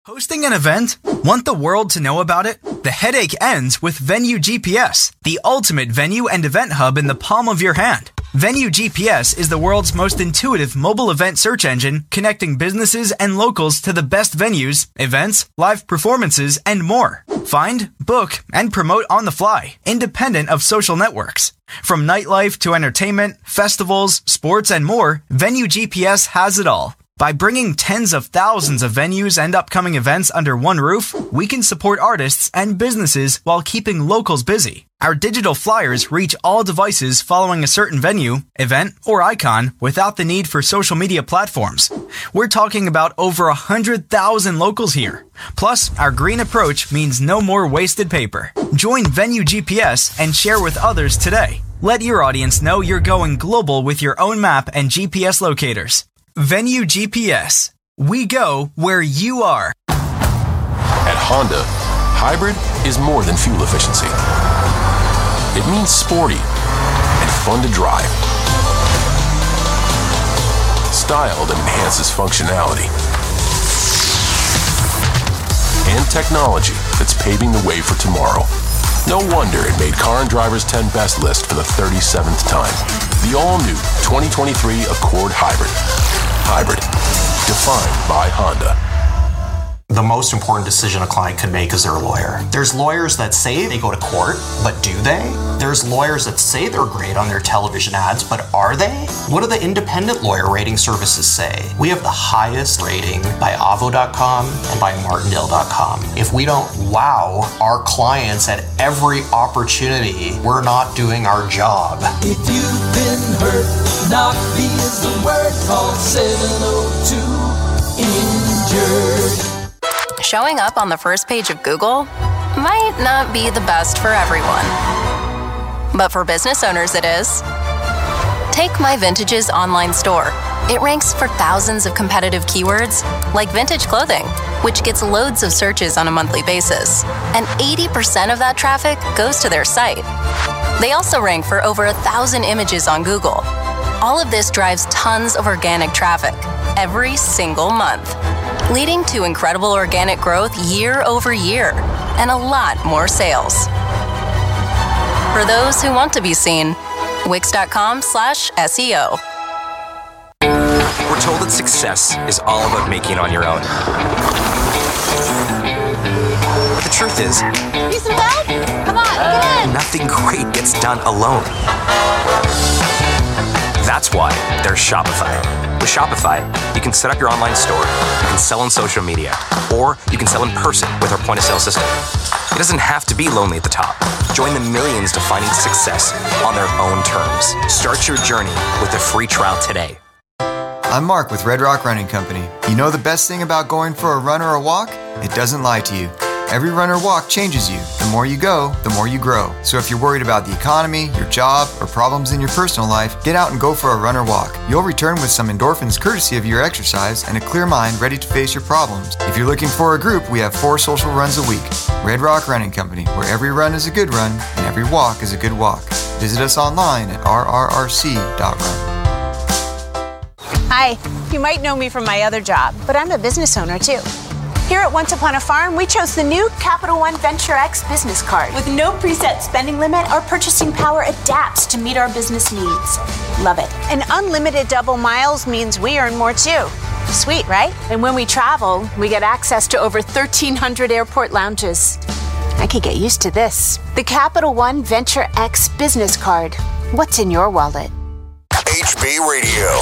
Hosting an event? Want the world to know about it? The headache ends with Venue GPS, the ultimate venue and event hub in the palm of your hand. Venue GPS is the world's most intuitive mobile event search engine, connecting businesses and locals to the best venues, events, live performances, and more. Find, book, and promote on the fly, independent of social networks. From nightlife to entertainment, festivals, sports, and more, Venue GPS has it all. By bringing tens of thousands of venues and upcoming events under one roof, we can support artists and businesses while keeping locals busy. Our digital flyers reach all devices following a certain venue, event, or icon without the need for social media platforms. We're talking about over 100,000 locals here. Plus, our green approach means no more wasted paper. Join Venue GPS and share with others today. Let your audience know you're going global with your own map and GPS locators. Venue GPS. We go where you are. At Honda, hybrid is more than fuel efficiency. It means sporty and fun to drive. Style that enhances functionality. And technology that's paving the way for tomorrow. No wonder it made Car and Driver's 10 Best list for the 37th time. The all-new 2023 Accord Hybrid. Hybrid, defined by Honda. The most important decision a client can make is their lawyer. There's lawyers that say they go to court, but do they? There's lawyers that say they're great on their television ads, but are they? What do the independent lawyer rating services say? We have the highest rating by Avvo.com and by Martindale.com. If we don't wow our clients at every opportunity, we're not doing our job. If you've been hurt, knock-me is the word, call 702-INJURED. Showing up on the first page of Google might not be the best for everyone. But for business owners, it is. Take My Vintage's online store. It ranks for thousands of competitive keywords, like vintage clothing, which gets loads of searches on a monthly basis. And 80% of that traffic goes to their site. They also rank for over 1,000 images on Google. All of this drives tons of organic traffic every single month, leading to incredible organic growth year over year and a lot more sales. For those who want to be seen, Wix.com/SEO. We're told that success is all about making it on your own. But the truth is, need some help? Come on, get in! Nothing great gets done alone. That's why there's Shopify. With Shopify, you can set up your online store, you can sell on social media, or you can sell in person with our point-of-sale system. It doesn't have to be lonely at the top. Join the millions defining success on their own terms. Start your journey with a free trial today. I'm Mark with Red Rock Running Company. You know the best thing about going for a run or a walk? It doesn't lie to you. Every run or walk changes you. The more you go, the more you grow. So if you're worried about the economy, your job, or problems in your personal life, get out and go for a run or walk. You'll return with some endorphins courtesy of your exercise and a clear mind ready to face your problems. If you're looking for a group, we have 4 social runs a week. Red Rock Running Company, where every run is a good run and every walk is a good walk. Visit us online at rrrc.run. Hi, you might know me from my other job, but I'm a business owner too. Here at Once Upon a Farm, we chose the new Capital One Venture X business card. With no preset spending limit, our purchasing power adapts to meet our business needs. Love it. And unlimited double miles means we earn more too. Sweet, right? And when we travel, we get access to over 1,300 airport lounges. I could get used to this. The Capital One Venture X business card. What's in your wallet? HB Radio.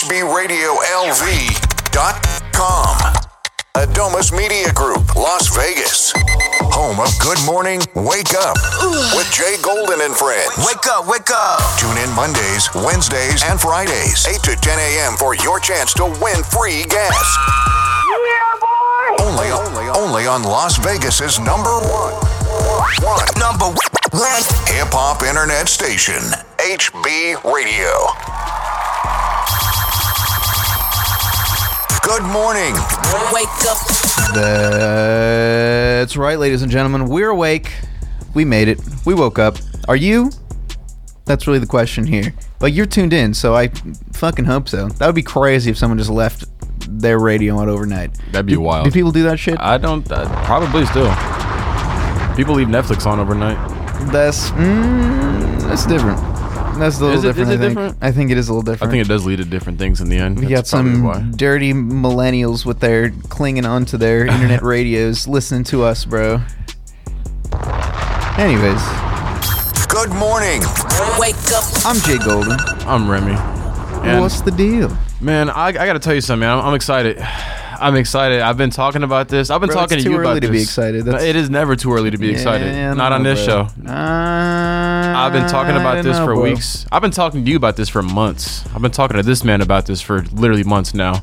HBRadioLV.com. Adomus Media Group, Las Vegas. Home of Good Morning, Wake Up with Jay Golden and Friends. Wake up, wake up. Tune in Mondays, Wednesdays, and Fridays, 8 to 10 a.m. for your chance to win free gas. Yeah, boy! Only on Las Vegas's number one hip-hop internet station, HB Radio. Good morning. Wake up. That's right, ladies and gentlemen. We're awake. We made it. We woke up. Are you? That's really the question here. But you're tuned in, so I fucking hope so. That would be crazy if someone just left their radio on overnight. That'd be wild. Do people do that shit? I don't. Probably still. People leave Netflix on overnight. That's different. That's a little different. Is it different? I think it is a little different. I think it does lead to different things in the end. We got some dirty millennials with their clinging onto their internet radios, listening to us, bro. Anyways. Good morning. Wake up. I'm Jay Golden. I'm Remy. And what's the deal? Man, I got to tell you something, man. I'm excited. I'm excited. I've been talking about this. I've been talking to you about this. It's too early to be excited. It is never too early to be excited. Not on this show. I've been talking about this for weeks. I've been talking to you about this for months. I've been talking to this man about this for literally months now.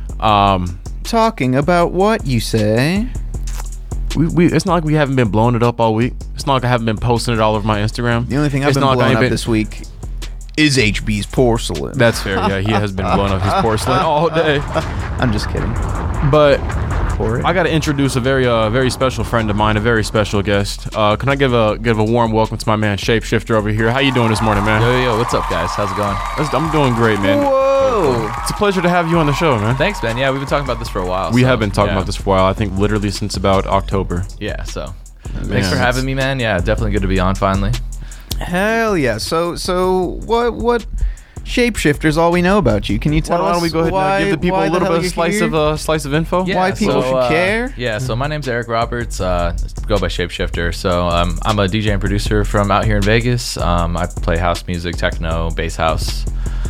Talking about what, you say? It's not like we haven't been blowing it up all week. It's not like I haven't been posting it all over my Instagram. The only thing I've been blowing up this week is HB's porcelain. That's fair. Yeah, he has been blowing up his porcelain all day. I'm just kidding. But I got to introduce a very special friend of mine, a very special guest. Can I give a warm welcome to my man Shapeshifter over here? How you doing this morning, man? Yo, what's up, guys? How's it going? I'm doing great, man. Whoa! It's a pleasure to have you on the show, man. Thanks, man. Yeah, we've been talking about this for a while. We have been talking about this for a while. I think literally since about October. Yeah. So, thanks for having me, man. Yeah, definitely good to be on finally. Hell yeah! So what? Shapeshifter's all we know about you. Can you tell us? Why don't we go ahead and give the people a little bit of slice of info? Yeah, why people should care? Yeah, so my name's Eric Roberts. Go by Shapeshifter. So I'm a DJ and producer from out here in Vegas. I play house music, techno, bass house.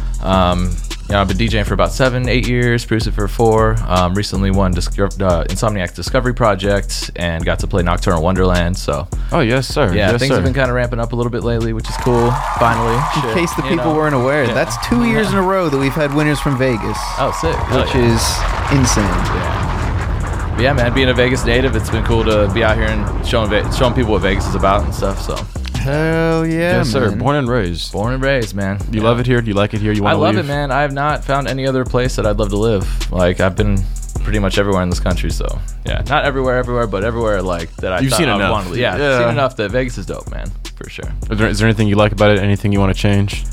I've been DJing for about 7-8 years, produced it for 4. Recently won Insomniac's Discovery Project and got to play Nocturnal Wonderland. So, oh yes, sir. Yeah, yes, things have been kind of ramping up a little bit lately, which is cool. Finally, in case the people weren't aware, that's 2 years in a row that we've had winners from Vegas. Oh, sick! Which is insane. Yeah. But yeah, man. Being a Vegas native, it's been cool to be out here and showing people what Vegas is about and stuff. So. Hell yeah, yes, sir. Man. Born and raised, man. Do you love it here? Do you like it here? You want to leave? I love it, man. I have not found any other place that I'd love to live. Like, I've been pretty much everywhere in this country, so yeah, not everywhere, but everywhere like that. You've seen enough. Want to live. Yeah, I've seen enough that Vegas is dope, man, for sure. Is there anything you like about it? Anything you want to change?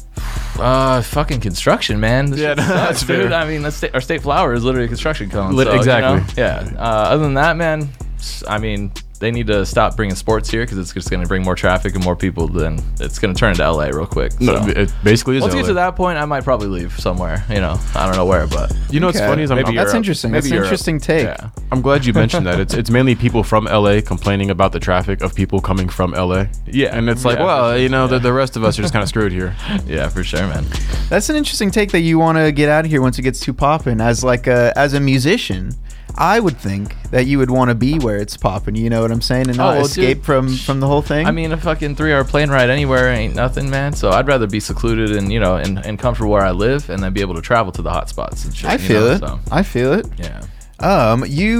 Fucking construction, man. That's fair. Dude, I mean, our state flower is literally a construction cone. Exactly. Yeah. Other than that, man, I mean, they need to stop bringing sports here because it's just going to bring more traffic and more people. Then it's going to turn into LA real quick. So. No, it basically is. Once LA. you get to that point, I might probably leave somewhere. I don't know where, but what's funny is that's interesting. That's an interesting take. Yeah. I'm glad you mentioned that. It's mainly people from LA complaining about the traffic of people coming from LA. Yeah, and it's like, the rest of us are just kind of screwed here. Yeah, for sure, man. That's an interesting take that you want to get out of here once it gets too poppin'. As a musician, I would think that you would want to be where it's popping, you know what I'm saying, and not escape from the whole thing. I mean, a fucking 3-hour plane ride anywhere ain't nothing, man. So I'd rather be secluded and and comfortable where I live, and then be able to travel to the hot spots and shit. I feel it. Yeah.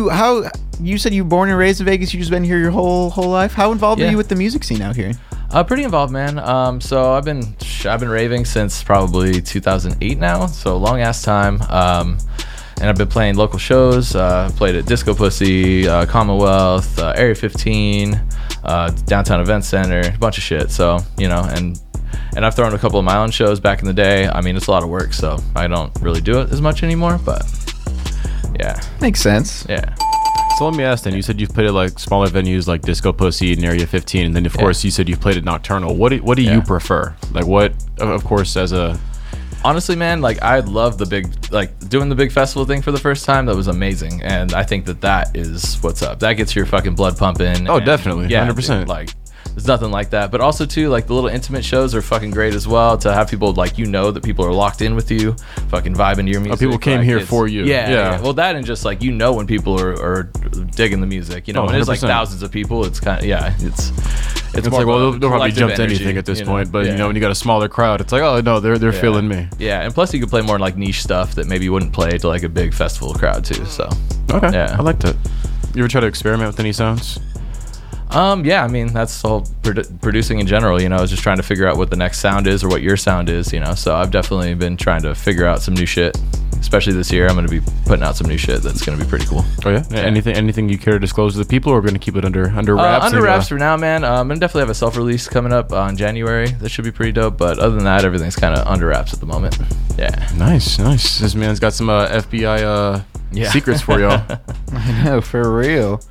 You said you were born and raised in Vegas. You just been here your whole life. How involved are you with the music scene out here? Pretty involved, man. So I've been raving since probably 2008 now. So long ass time. And I've been playing local shows. Played at Disco Pussy, Commonwealth, Area 15, Downtown Event Center, a bunch of shit. So, and I've thrown a couple of my own shows back in the day. I mean, it's a lot of work, so I don't really do it as much anymore, but yeah. Makes sense. Yeah. So let me ask then, you said you've played at like smaller venues like Disco Pussy and Area 15, and then of course you said you've played at Nocturnal. What do you prefer? Like what, of course, honestly, man, like I love doing the big festival thing for the first time. That was amazing, and I think that is what's up. That gets your fucking blood pumping. Oh, definitely, 100%. Like, there's nothing like that. But also too, like the little intimate shows are fucking great as well. To have people that people are locked in with you, fucking vibing to your music. Oh, people came here for you. Yeah. Well, that and just like when people are digging the music. When it's like thousands of people, it's kind of It's like, well, they'll probably jump to anything at this point, but when you got a smaller crowd, it's like, oh no, they're feeling me. Yeah, and plus you could play more like niche stuff that maybe you wouldn't play to like a big festival crowd too. So okay, yeah, I like that. You ever try to experiment with any sounds? Yeah, I mean that's the whole producing in general. Is just trying to figure out what the next sound is or what your sound is. So I've definitely been trying to figure out some new shit. especially this year, I'm going to be putting out some new shit that's going to be pretty cool. Oh yeah? Anything you care to disclose to the people, or we're going to keep it under wraps? Under wraps for now, man. I'm going to definitely have a self-release coming up in January. That should be pretty dope. But other than that, everything's kind of under wraps at the moment. Yeah. Nice. This man's got some FBI secrets for y'all. I know, for real.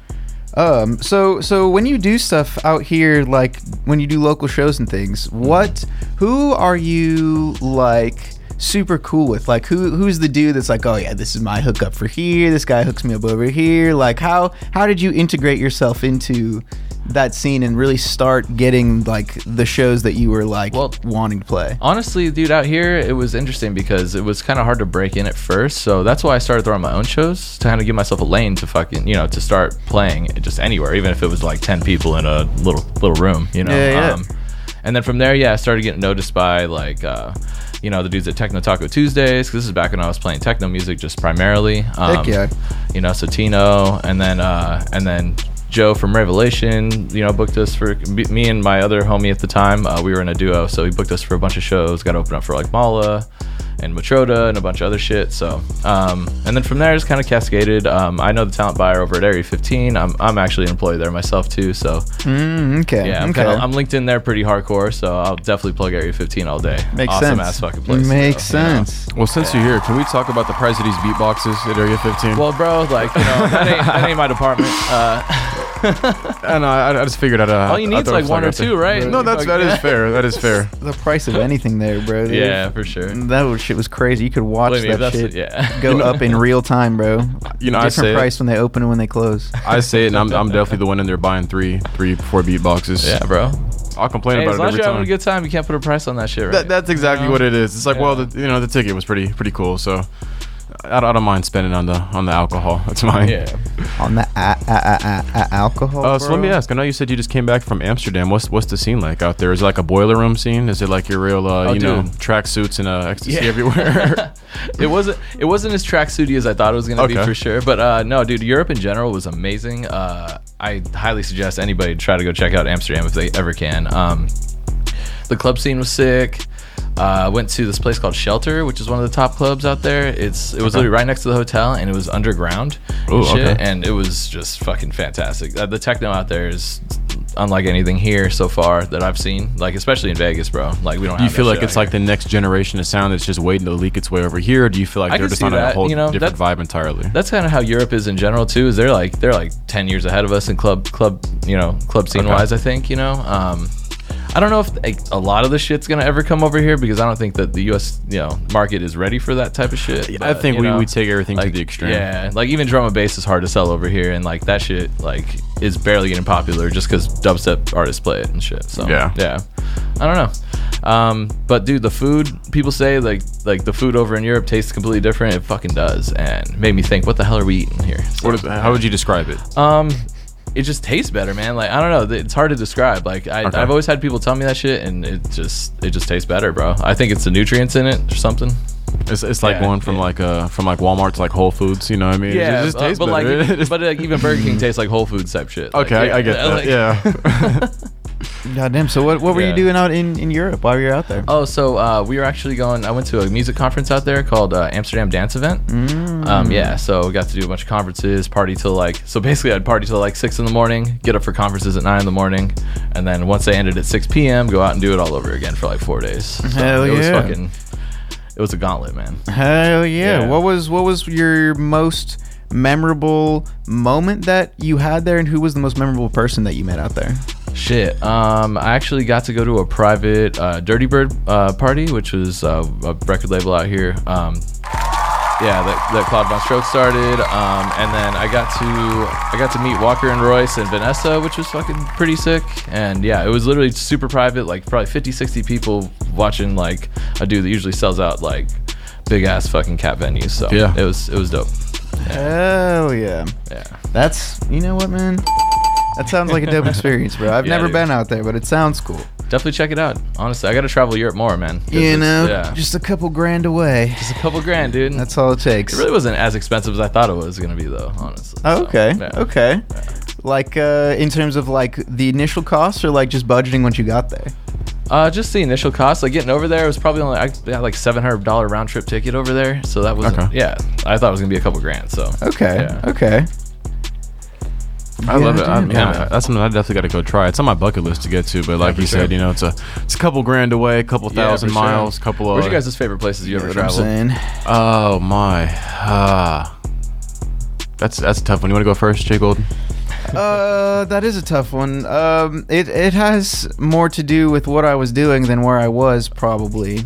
So when you do stuff out here, like when you do local shows and things, who are you like super cool with? Like who's the dude that's like, oh yeah, this is my hookup for here, this guy hooks me up over here? Like how did you integrate yourself into that scene and really start getting like the shows that you were like wanting to play? Honestly, dude, out here it was interesting because it was kind of hard to break in at first, so that's why I started throwing my own shows to kind of give myself a lane to fucking, to start playing just anywhere, even if it was like 10 people in a little room, and then from there, I started getting noticed by like the dudes at Techno Taco Tuesdays, because this is back when I was playing techno music just primarily. Heck yeah. So Tino, and then Joe from Revelation, booked us for me and my other homie at the time. We were in a duo, so he booked us for a bunch of shows. Got to open up for like Mala and Matroda and a bunch of other shit. So, and then from there, it's kind of cascaded. I know the talent buyer over at Area 15. I'm actually an employee there myself too. So, okay. Yeah, I'm linked in there pretty hardcore. So I'll definitely plug Area 15 all day. Makes awesome sense. Ass fucking place. Makes sense. Well, since you're here, can we talk about the price of these beatboxes at Area 15? Well, bro, like that ain't my department. And I just figured all you need is like one or two, right? No, that is fair. That is fair. The price of anything there, bro. Yeah, for sure. That shit was crazy. You could watch that shit go up in real time, bro. Different price when they open and when they close. I say it, and I'm definitely the one in there buying three, 4 beatboxes. Yeah, bro. I'll complain about it every time. As long as you're having a good time, you can't put a price on that shit, right? That's exactly what it is. It's like, the ticket was pretty cool, so I don't mind spending on the alcohol. That's mine. Yeah. On the alcohol. So let me ask. I know you said you just came back from Amsterdam. What's the scene like out there? Is it like a boiler room scene? Is it like your real track suits and ecstasy everywhere? It wasn't as tracksuity as I thought it was gonna be for sure. But no, dude, Europe in general was amazing. I highly suggest anybody try to go check out Amsterdam if they ever can. The club scene was sick. Went to this place called Shelter, which is one of the top clubs out there. It was literally right next to the hotel, and it was underground and it was just fucking fantastic. The techno out there is unlike anything here so far that I've seen, like especially in Vegas, bro. Like we don't. Do you feel like it's like the next generation of sound that's just waiting to leak its way over here? Or do you feel like they're just on a whole different vibe entirely? That's kind of how Europe is in general too. Is they're like 10 years ahead of us in club scene wise. I think I don't know if a lot of the shit's gonna ever come over here, because I don't think that the U.S. market is ready for that type of shit. But, I think we take everything to the extreme. Yeah, like even drum and bass is hard to sell over here, and like that shit is barely getting popular just because dubstep artists play it and shit. So yeah, I don't know. But dude, the food, people say like the food over in Europe tastes completely different. It fucking does, and made me think, what the hell are we eating here? So, how would you describe it? It just tastes better, man. Like I don't know, it's hard to describe. Like I've always had people tell me that shit, and it just tastes better, bro. I think it's the nutrients in it or something. It's like going from like Walmart to like Whole Foods, you know what I mean? Yeah, it just tastes better. But even Burger King tastes like Whole Foods type shit. Okay, I get that. Yeah. Goddamn. So what were you doing out in Europe while you were out there? Oh, so we were actually going. I went to a music conference out there called Amsterdam Dance Event. So we got to do a bunch of conferences, party till basically I'd party till 6 in the morning, get up for conferences at 9 in the morning, and then once they ended at 6 p.m., go out and do it all over again for 4 days. So Hell yeah. It was a gauntlet, man. Hell yeah. What was your most memorable moment that you had there, and who was the most memorable person that you met out there? Shit. I actually got to go to a private Dirty Bird party, which was a record label out here. That Claude Von Stroke started, and then I got to meet Walker and Royce and Vanessa, which was fucking pretty sick. And yeah, it was literally super private, probably 50-60 people watching a dude that usually sells out big ass fucking cat venues. So yeah, it was dope. Hell yeah. That's, you know what, man, that sounds like a dope experience, bro. I've never been out there, but it sounds cool. Definitely check it out. Honestly, I got to travel Europe more, man. Just a couple grand away. Just a couple grand, dude. That's all it takes. It really wasn't as expensive as I thought it was going to be, though, honestly. Oh, okay. Okay. In terms of the initial costs, or just budgeting once you got there? Just the initial cost. Like getting over there was probably only I had like $700 round trip ticket over there, so that was I thought it was gonna be a couple grand. So okay. I love it. That's something I definitely got to go try. It's on my bucket list to get to, but like you said, it's a couple grand away, a couple thousand miles, couple of. What's your guys' favorite places you ever traveled? Oh my, that's a tough one. You want to go first, Jay Golden? That is a tough one. It has more to do with what I was doing than where I was, probably.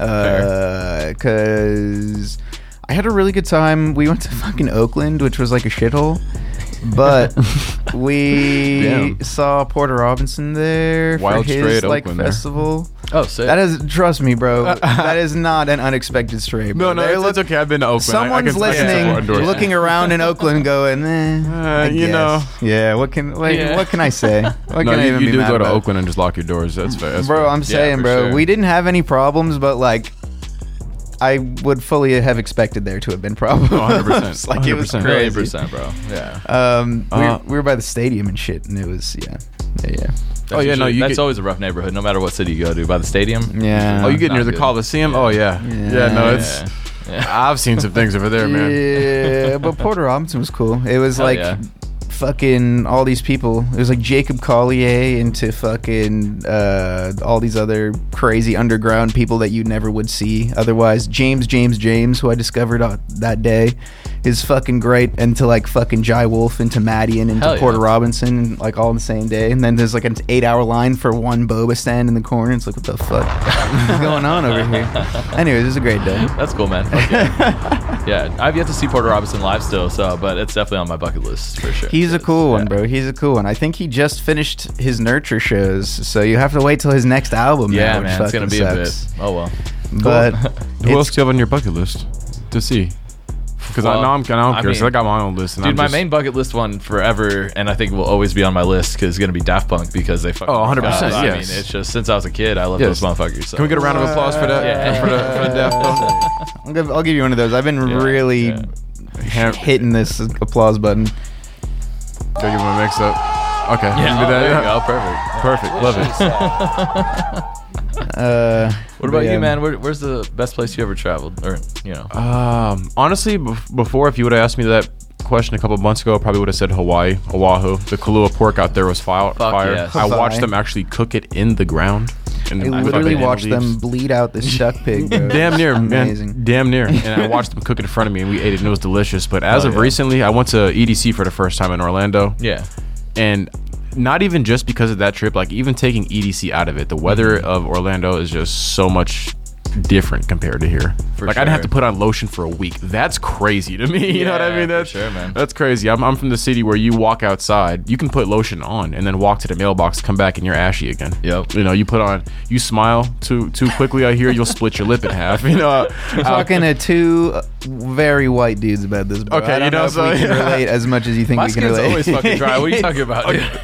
Because I had a really good time. We went to fucking Oakland, which was like a shithole. But we saw Porter Robinson there Wild for his like festival. Oh, sick. That is, trust me, bro. That is not an unexpected stray. Bro. No, it's okay. I've been to Oakland. Someone's listening, looking around in Oakland, going, yeah. What can I say? What can I even you be do mad go to about? Oakland and just lock your doors. That's fair. Bro, I'm saying, bro, sure. we didn't have any problems, but like, I would fully have expected there to have been problems. 100%. Like, it was crazy. 100%, bro. Yeah. We were by the stadium and shit, and it was, yeah. That's always a rough neighborhood, no matter what city you go to. By the stadium? Yeah. Oh, you get near the Coliseum? Oh, yeah. Yeah, I've seen some things over there, man. Yeah, but Porter Robinson was cool. It was fucking all these people. It was like Jacob Collier into fucking all these other crazy underground people that you never would see otherwise. James, who I discovered that day, is fucking great. Into like fucking Jai Wolf, into Maddie, and into Porter Robinson, like all in the same day. And then there's like an 8-hour line for one boba stand in the corner. It's like, what the fuck is going on over here? Anyways, it was a great day. That's cool, man. Yeah, I've yet to see Porter Robinson live still, but it's definitely on my bucket list for sure. He's a cool one, bro. He's a cool one. I think he just finished his Nurture shows, so you have to wait till his next album. Yeah, now, man, it's gonna be sucks. a bit. Oh well. But who else do you have on your bucket list to see? Because I'm curious. I got my own list. And dude, my main bucket list one forever, and I think will always be on my list, because it's going to be Daft Punk, because they fucking... 100%, yes. I mean, it's just, since I was a kid, I love those motherfuckers. So. Can we get a round of applause for that? Yeah. For the Daft Punk? I'll give you one of those. I've been really hitting this applause button. Go give him a mix-up. Okay. Yeah, there you go. Perfect. Love it. What about you, man? Where's the best place you ever traveled? Or, honestly, before, if you would have asked me that question a couple of months ago, I probably would have said Hawaii, Oahu. The Kahlua pork out there was fire. Yes. I watched them actually cook it in the ground. I literally watched them bleed out this duck pig, bro. Damn near, amazing. Man. Damn near. And I watched them cook it in front of me, and we ate it, and it was delicious. But as of recently, I went to EDC for the first time in Orlando. Yeah. And not even just because of that trip, like even taking EDC out of it, the weather of Orlando is just so much different compared to here. I'd have to put on lotion for a week. That's crazy to me. You know what I mean? That's man. That's crazy. I'm from the city where you walk outside, you can put lotion on and then walk to the mailbox, come back, and you're ashy again. Yep. You smile too quickly, I hear, you'll split your lip in half. You're talking to two very white dudes about this, bro. Okay, I don't know if we can relate as much as you think we can relate. My skin's always fucking dry. What are you talking about?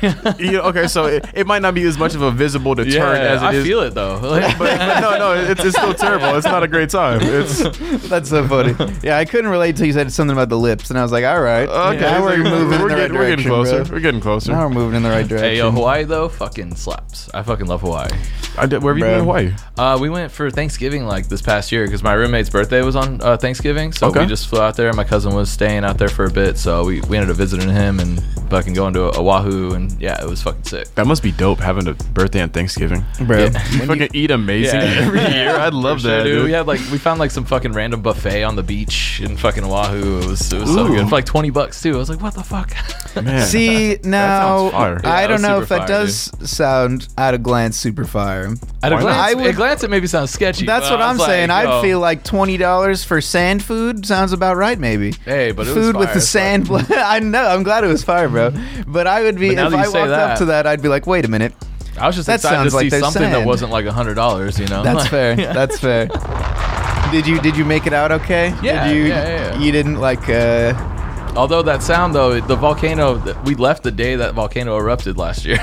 Okay, so it might not be as much of a visible deterrent as it is. I feel it though. but no, it's still terrible. It's not a great time. That's so funny. Yeah, I couldn't relate till you said something about the lips, and I was like, all right. Okay, now we're moving in the right direction. We're getting closer. Bro. We're getting closer. Now we're moving in the right direction. Hey, yo, Hawaii though fucking slaps. I fucking love Hawaii. Where have you been in Hawaii? We went for Thanksgiving like this past year, because my roommate's birthday was on Thanksgiving, so we just flew out there. My cousin was staying out there for a bit, so we ended up visiting him and fucking going to Oahu, and yeah, it was fucking sick. That must be dope, having a birthday on Thanksgiving, bro. Yeah. You fucking eat amazing every year. I'd love that, dude. We found like some fucking random buffet on the beach in fucking Oahu. It was so good for like $20 too. I was like, what the fuck? Man, see, now I don't know if that fire, does sound at a glance super fire. At a glance, it maybe sounds sketchy. That's what I'm saying. I'd feel like $20 for sand food sounds about right, maybe. Hey, but it was food fire. with the sand. I know. I'm glad it was fire, bro. But I would be if I walked up to that, I'd be like, wait a minute. I was just excited to see something that wasn't like $100. You know, that's fair. That's fair. Did you make it out okay? Yeah. You didn't like. Although that sound though, the volcano, we left the day that volcano erupted last year.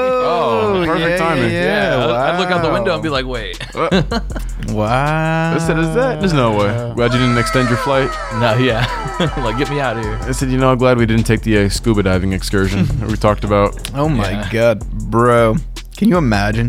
Oh, perfect timing. Yeah. Wow. I'd look out the window and be like, wait. Wow. I said, is that? There's no way. Glad you didn't extend your flight. No, yeah. Like, get me out of here. I said, I'm glad we didn't take the scuba diving excursion that we talked about. Oh my God, bro. Can you imagine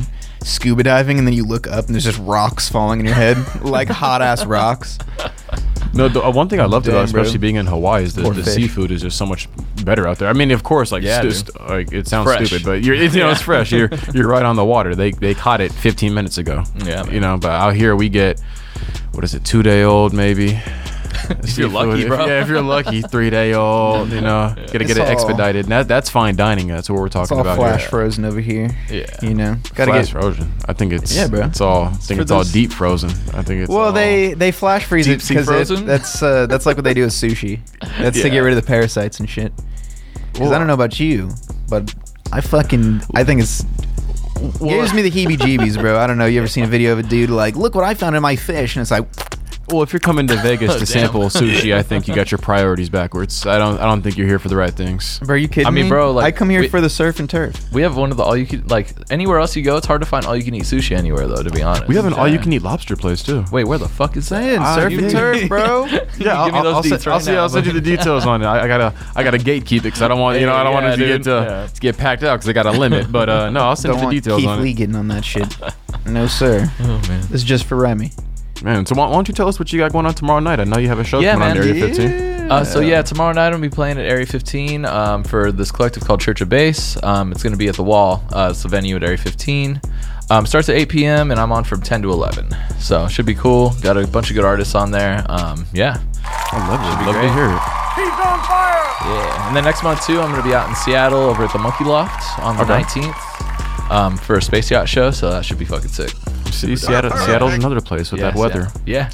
scuba diving and then you look up and there's just rocks falling in your head, like hot ass rocks. No, the one thing I loved about, especially bro. being in Hawaii, is the seafood is just so much better out there. I mean, of course, like, like it sounds fresh. stupid, but it's fresh. You're right on the water. They caught it 15 minutes ago. Yeah, man. you know. But out here we get, what is it, 2-day-old maybe? If you're lucky, bro. If you're lucky, 3-day-old. You know, gotta get it expedited. And that's fine dining. That's what we're talking about. Flash here. frozen over here. Yeah, you know, gotta flash get frozen. I think it's bro. It's all. I think it's all deep frozen. I think it's. Well, all they flash freeze it because that's like what they do with sushi. That's to get rid of the parasites and shit. Because I don't know about you, but I think it's. Gives me the heebie-jeebies, bro. I don't know. You ever seen a video of a dude like, look what I found in my fish, and it's like. Well, if you're coming to Vegas to sample sushi, I think you got your priorities backwards. I don't think you're here for the right things. Bro, are you kidding me? I mean, bro, like, I come here for the surf and turf. We have one of the anywhere else you go, it's hard to find all you can eat sushi anywhere though, to be honest. We have an all you can eat lobster place too. Wait, where the fuck is that? Surf and turf, bro. Yeah, give me those deets right now. I'll send you the details on it. I gotta gatekeep it because I don't want I don't want it to get packed out because I got a limit. But no, I'll send you the details Keith on Lee it. getting on that shit. No sir. Oh man, this is just for Remy. Man, so why don't you tell us what you got going on tomorrow night? I know you have a show coming on Area 15. So tomorrow night I'm gonna be playing at Area 15 for this collective called Church of Bass. It's gonna be at the Wall. It's the venue at Area 15. Starts at 8 p.m. and I'm on from 10 to 11. So should be cool. Got a bunch of good artists on there. Yeah. I love it. Love to hear it. He's on fire! Yeah. And then next month too, I'm gonna be out in Seattle over at the Monkey Loft on the 19th for a Space Yacht show. So that should be fucking sick. See, Seattle's another place with that weather. Yeah.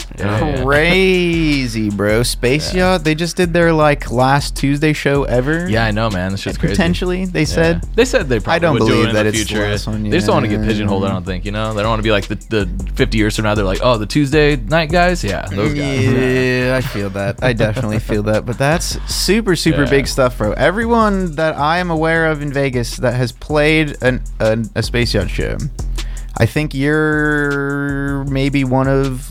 Crazy, bro. Space Yacht. They just did their last Tuesday show ever. Yeah, I know, man. This shit's crazy. Potentially, they said. They said they probably I don't would do believe it in that the it's future. the last one, They just don't want to get pigeonholed. I don't think. They don't want to be like the 50 years from now. They're like, oh, the Tuesday night guys. Yeah, those guys. Yeah, I feel that. I definitely feel that. But that's super big stuff, bro. Everyone that I am aware of in Vegas that has played a Space Yacht show, I think you're maybe one of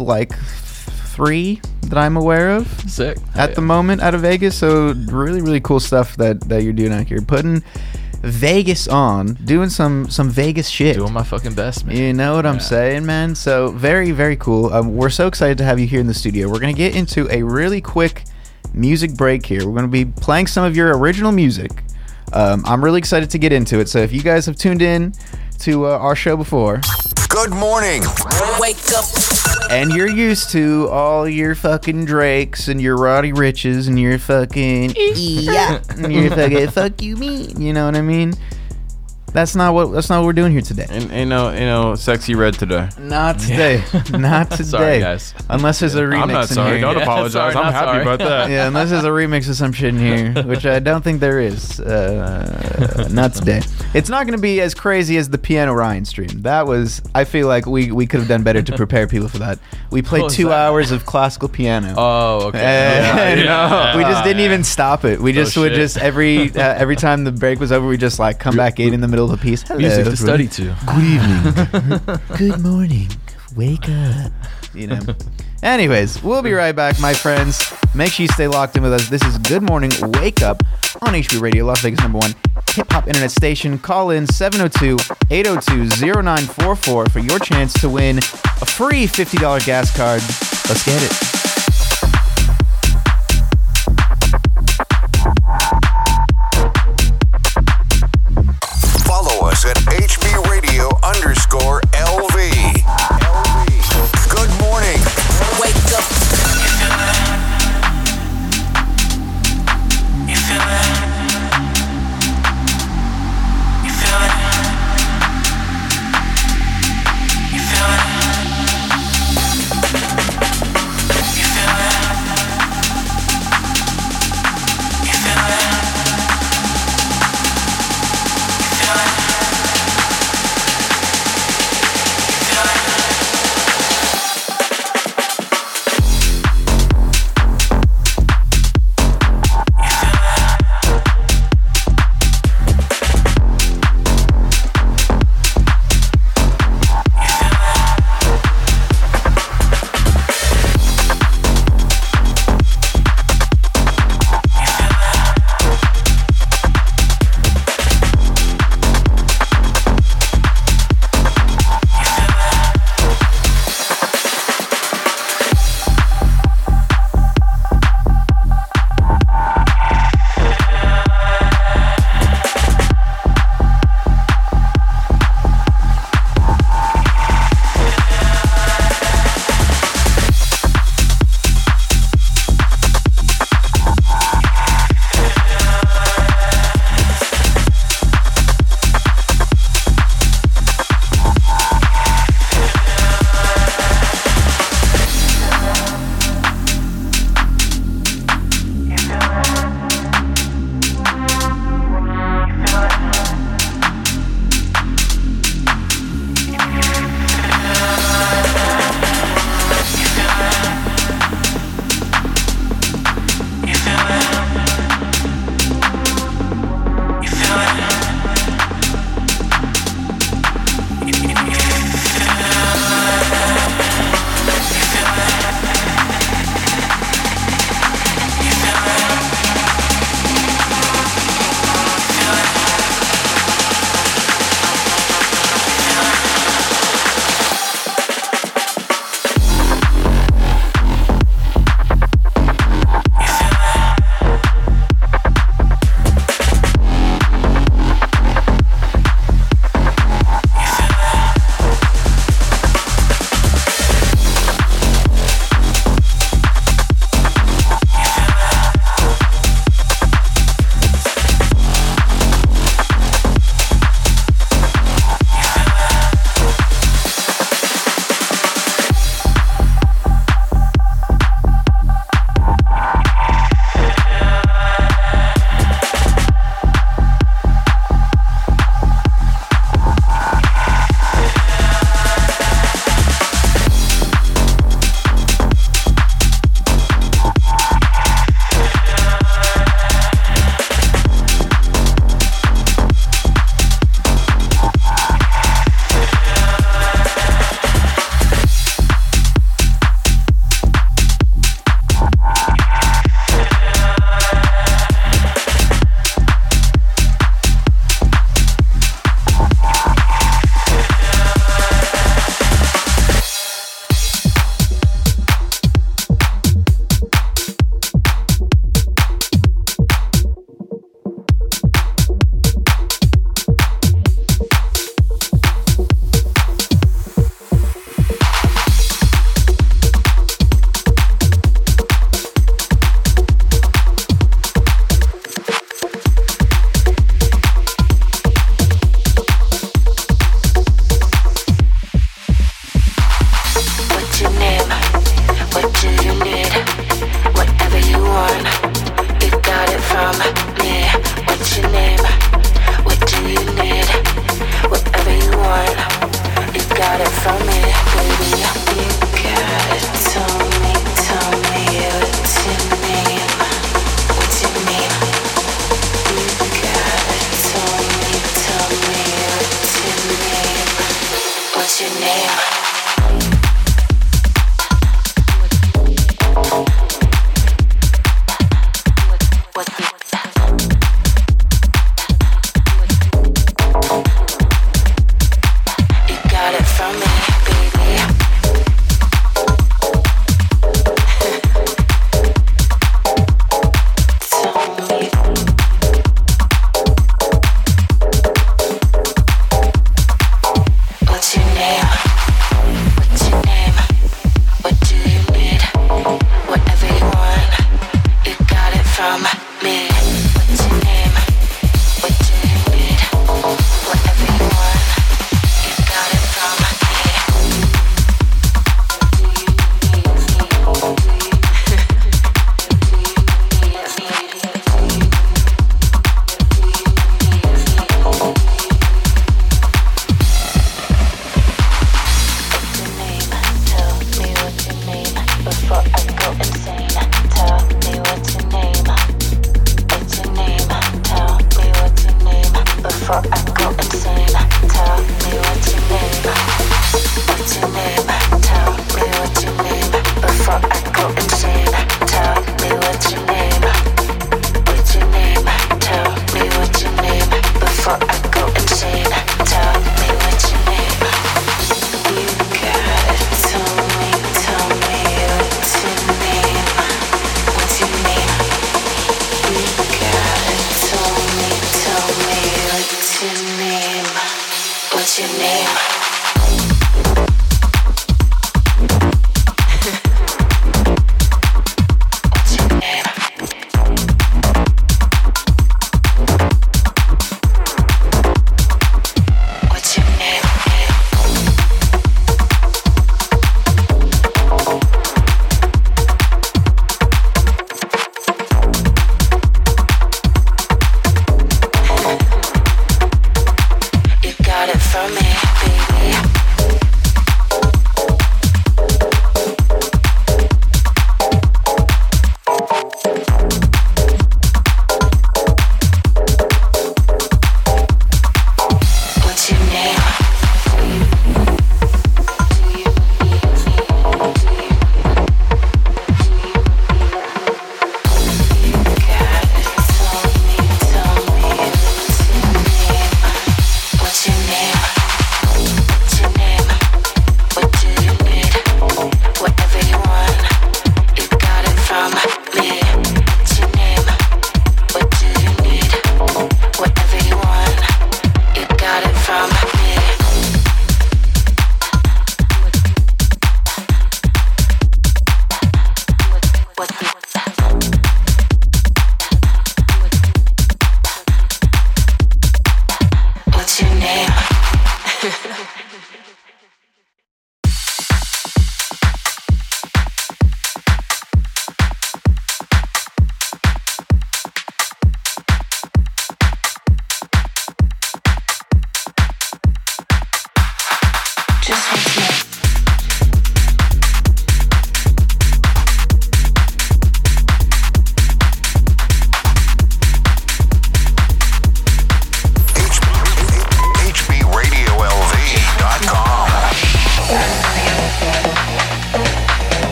3 that I'm aware of. Sick. At the moment out of Vegas. So really cool stuff that you're doing out here. Putting Vegas on, doing some Vegas shit. Doing my fucking best, man. You know what I'm saying, man? So very cool. We're so excited to have you here in the studio. We're going to get into a really quick music break here. We're going to be playing some of your original music. I'm really excited to get into it. So if you guys have tuned in to our show before, good morning. Wake up. And you're used to all your fucking Drakes and your Roddy Riches and your fucking and your fucking fuck you mean. You know what I mean? That's not what we're doing here today. And no sexy red today. Not today. Not today. Sorry, guys. Unless there's a remix. I'm not sorry. in here. Don't apologize. I'm happy about that. Yeah, unless there's a remix of some shit in here, which I don't think there is. Not today. It's not going to be as crazy as the Piano Ryan stream. That was. I feel like we could have done better to prepare people for that. We played 2 hours of classical piano. Oh, okay. And we just didn't even stop it. We just would just every time the break was over, we just come back in the middle of the piece. Hello, music to study to. Good evening. Good morning. Wake up. Anyways, we'll be right back, my friends. Make sure you stay locked in with us. This is Good Morning Wake Up on HB Radio, Las Vegas #1 hip-hop internet station. Call in 702-802-0944 for your chance to win a free $50 gas card. Let's get it. Follow us at HBRadio_LV. Good morning. Wake up. You feel it? You feel it? You feel it? You feel it? You feel it?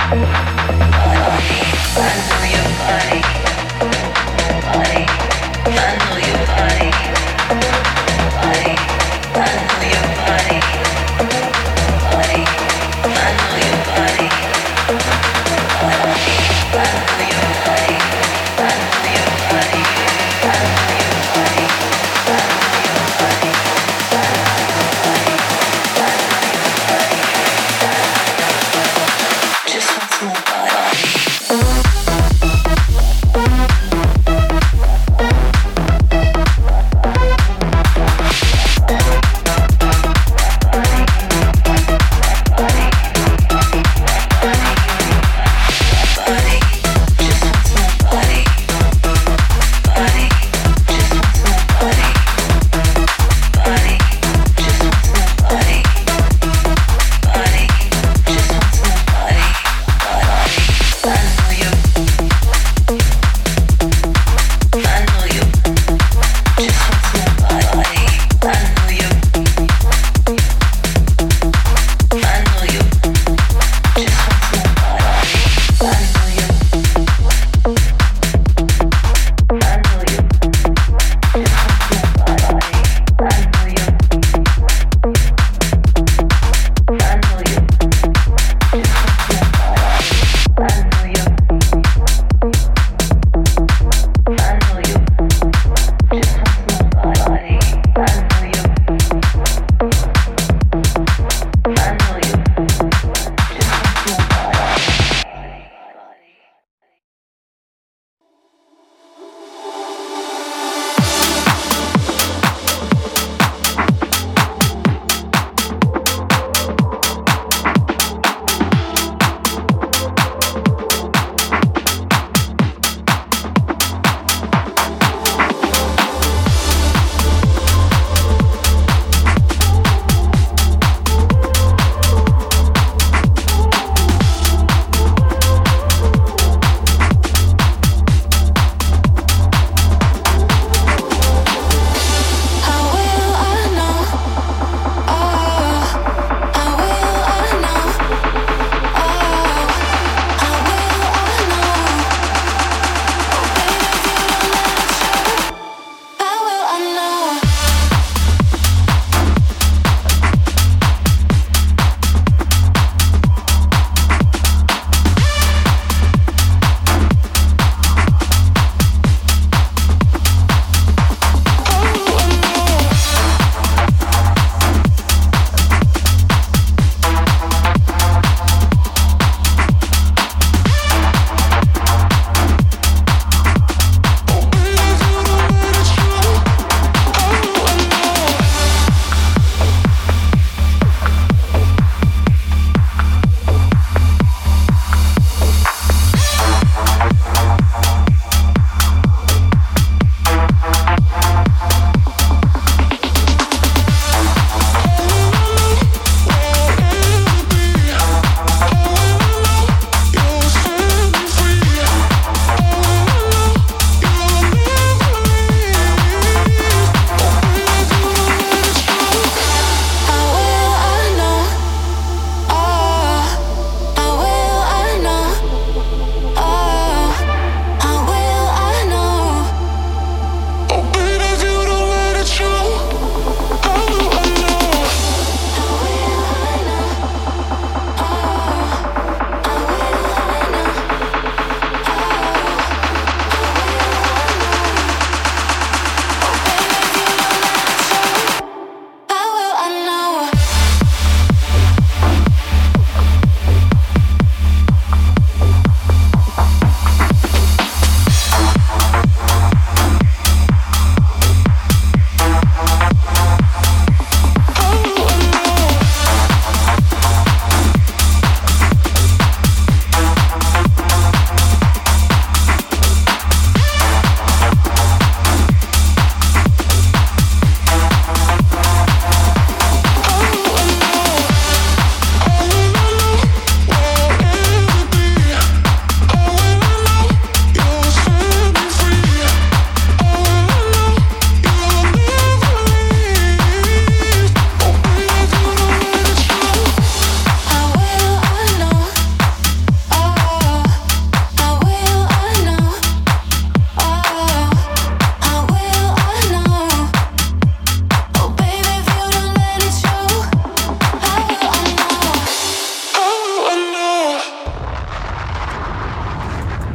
Just once more.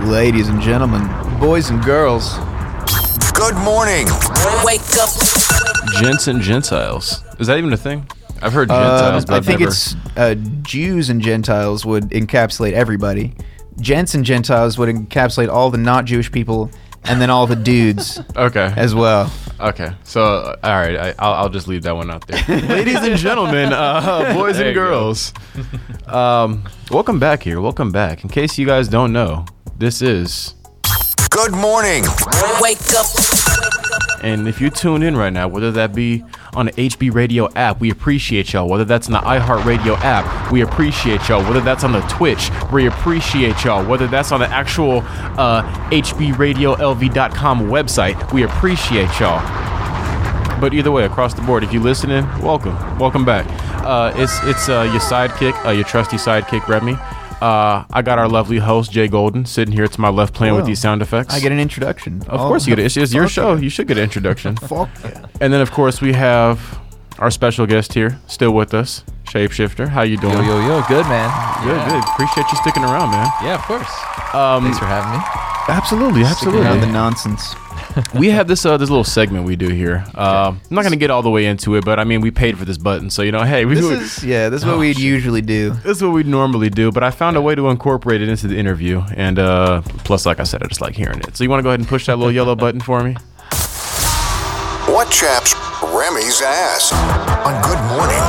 Ladies and gentlemen, boys and girls. Good morning. Wake up. Gents and Gentiles. Is that even a thing? I've heard Gentiles, but I I've think never... it's Jews and Gentiles would encapsulate everybody. Gents and Gentiles would encapsulate all the not Jewish people, and then all the dudes. Okay. As well. Okay. So, all right. I'll just leave that one out there. Ladies and gentlemen, boys and girls. Welcome back here. Welcome back. In case you guys don't know, this is... Good morning. Wake up. And if you tune in right now, whether that be on the HB Radio app, we appreciate y'all. Whether that's on the iHeartRadio app, we appreciate y'all. Whether that's on the Twitch, we appreciate y'all. Whether that's on the actual HBRadioLV.com website, we appreciate y'all. But either way, across the board, if you're listening, welcome back. It's your sidekick, your trusty sidekick, Remy. I got our lovely host, Jay Golden, sitting here to my left playing with these sound effects. I get an introduction. Of course you get it. It's your show. You should get an introduction. Fuck yeah. And then, of course, we have our special guest here, still with us, Shapeshifter. How you doing? Yo. Good, man. Good. Appreciate you sticking around, man. Yeah, of course. Thanks for having me. Absolutely. Around the nonsense. We have this little segment we do here. I'm not going to get all the way into it, but I mean, we paid for this button, so hey, this is what we'd usually do. This is what we'd normally do, but I found a way to incorporate it into the interview, and plus, like I said, I just like hearing it. So you want to go ahead and push that little yellow button for me? What chaps Remy's ass on Good Morning.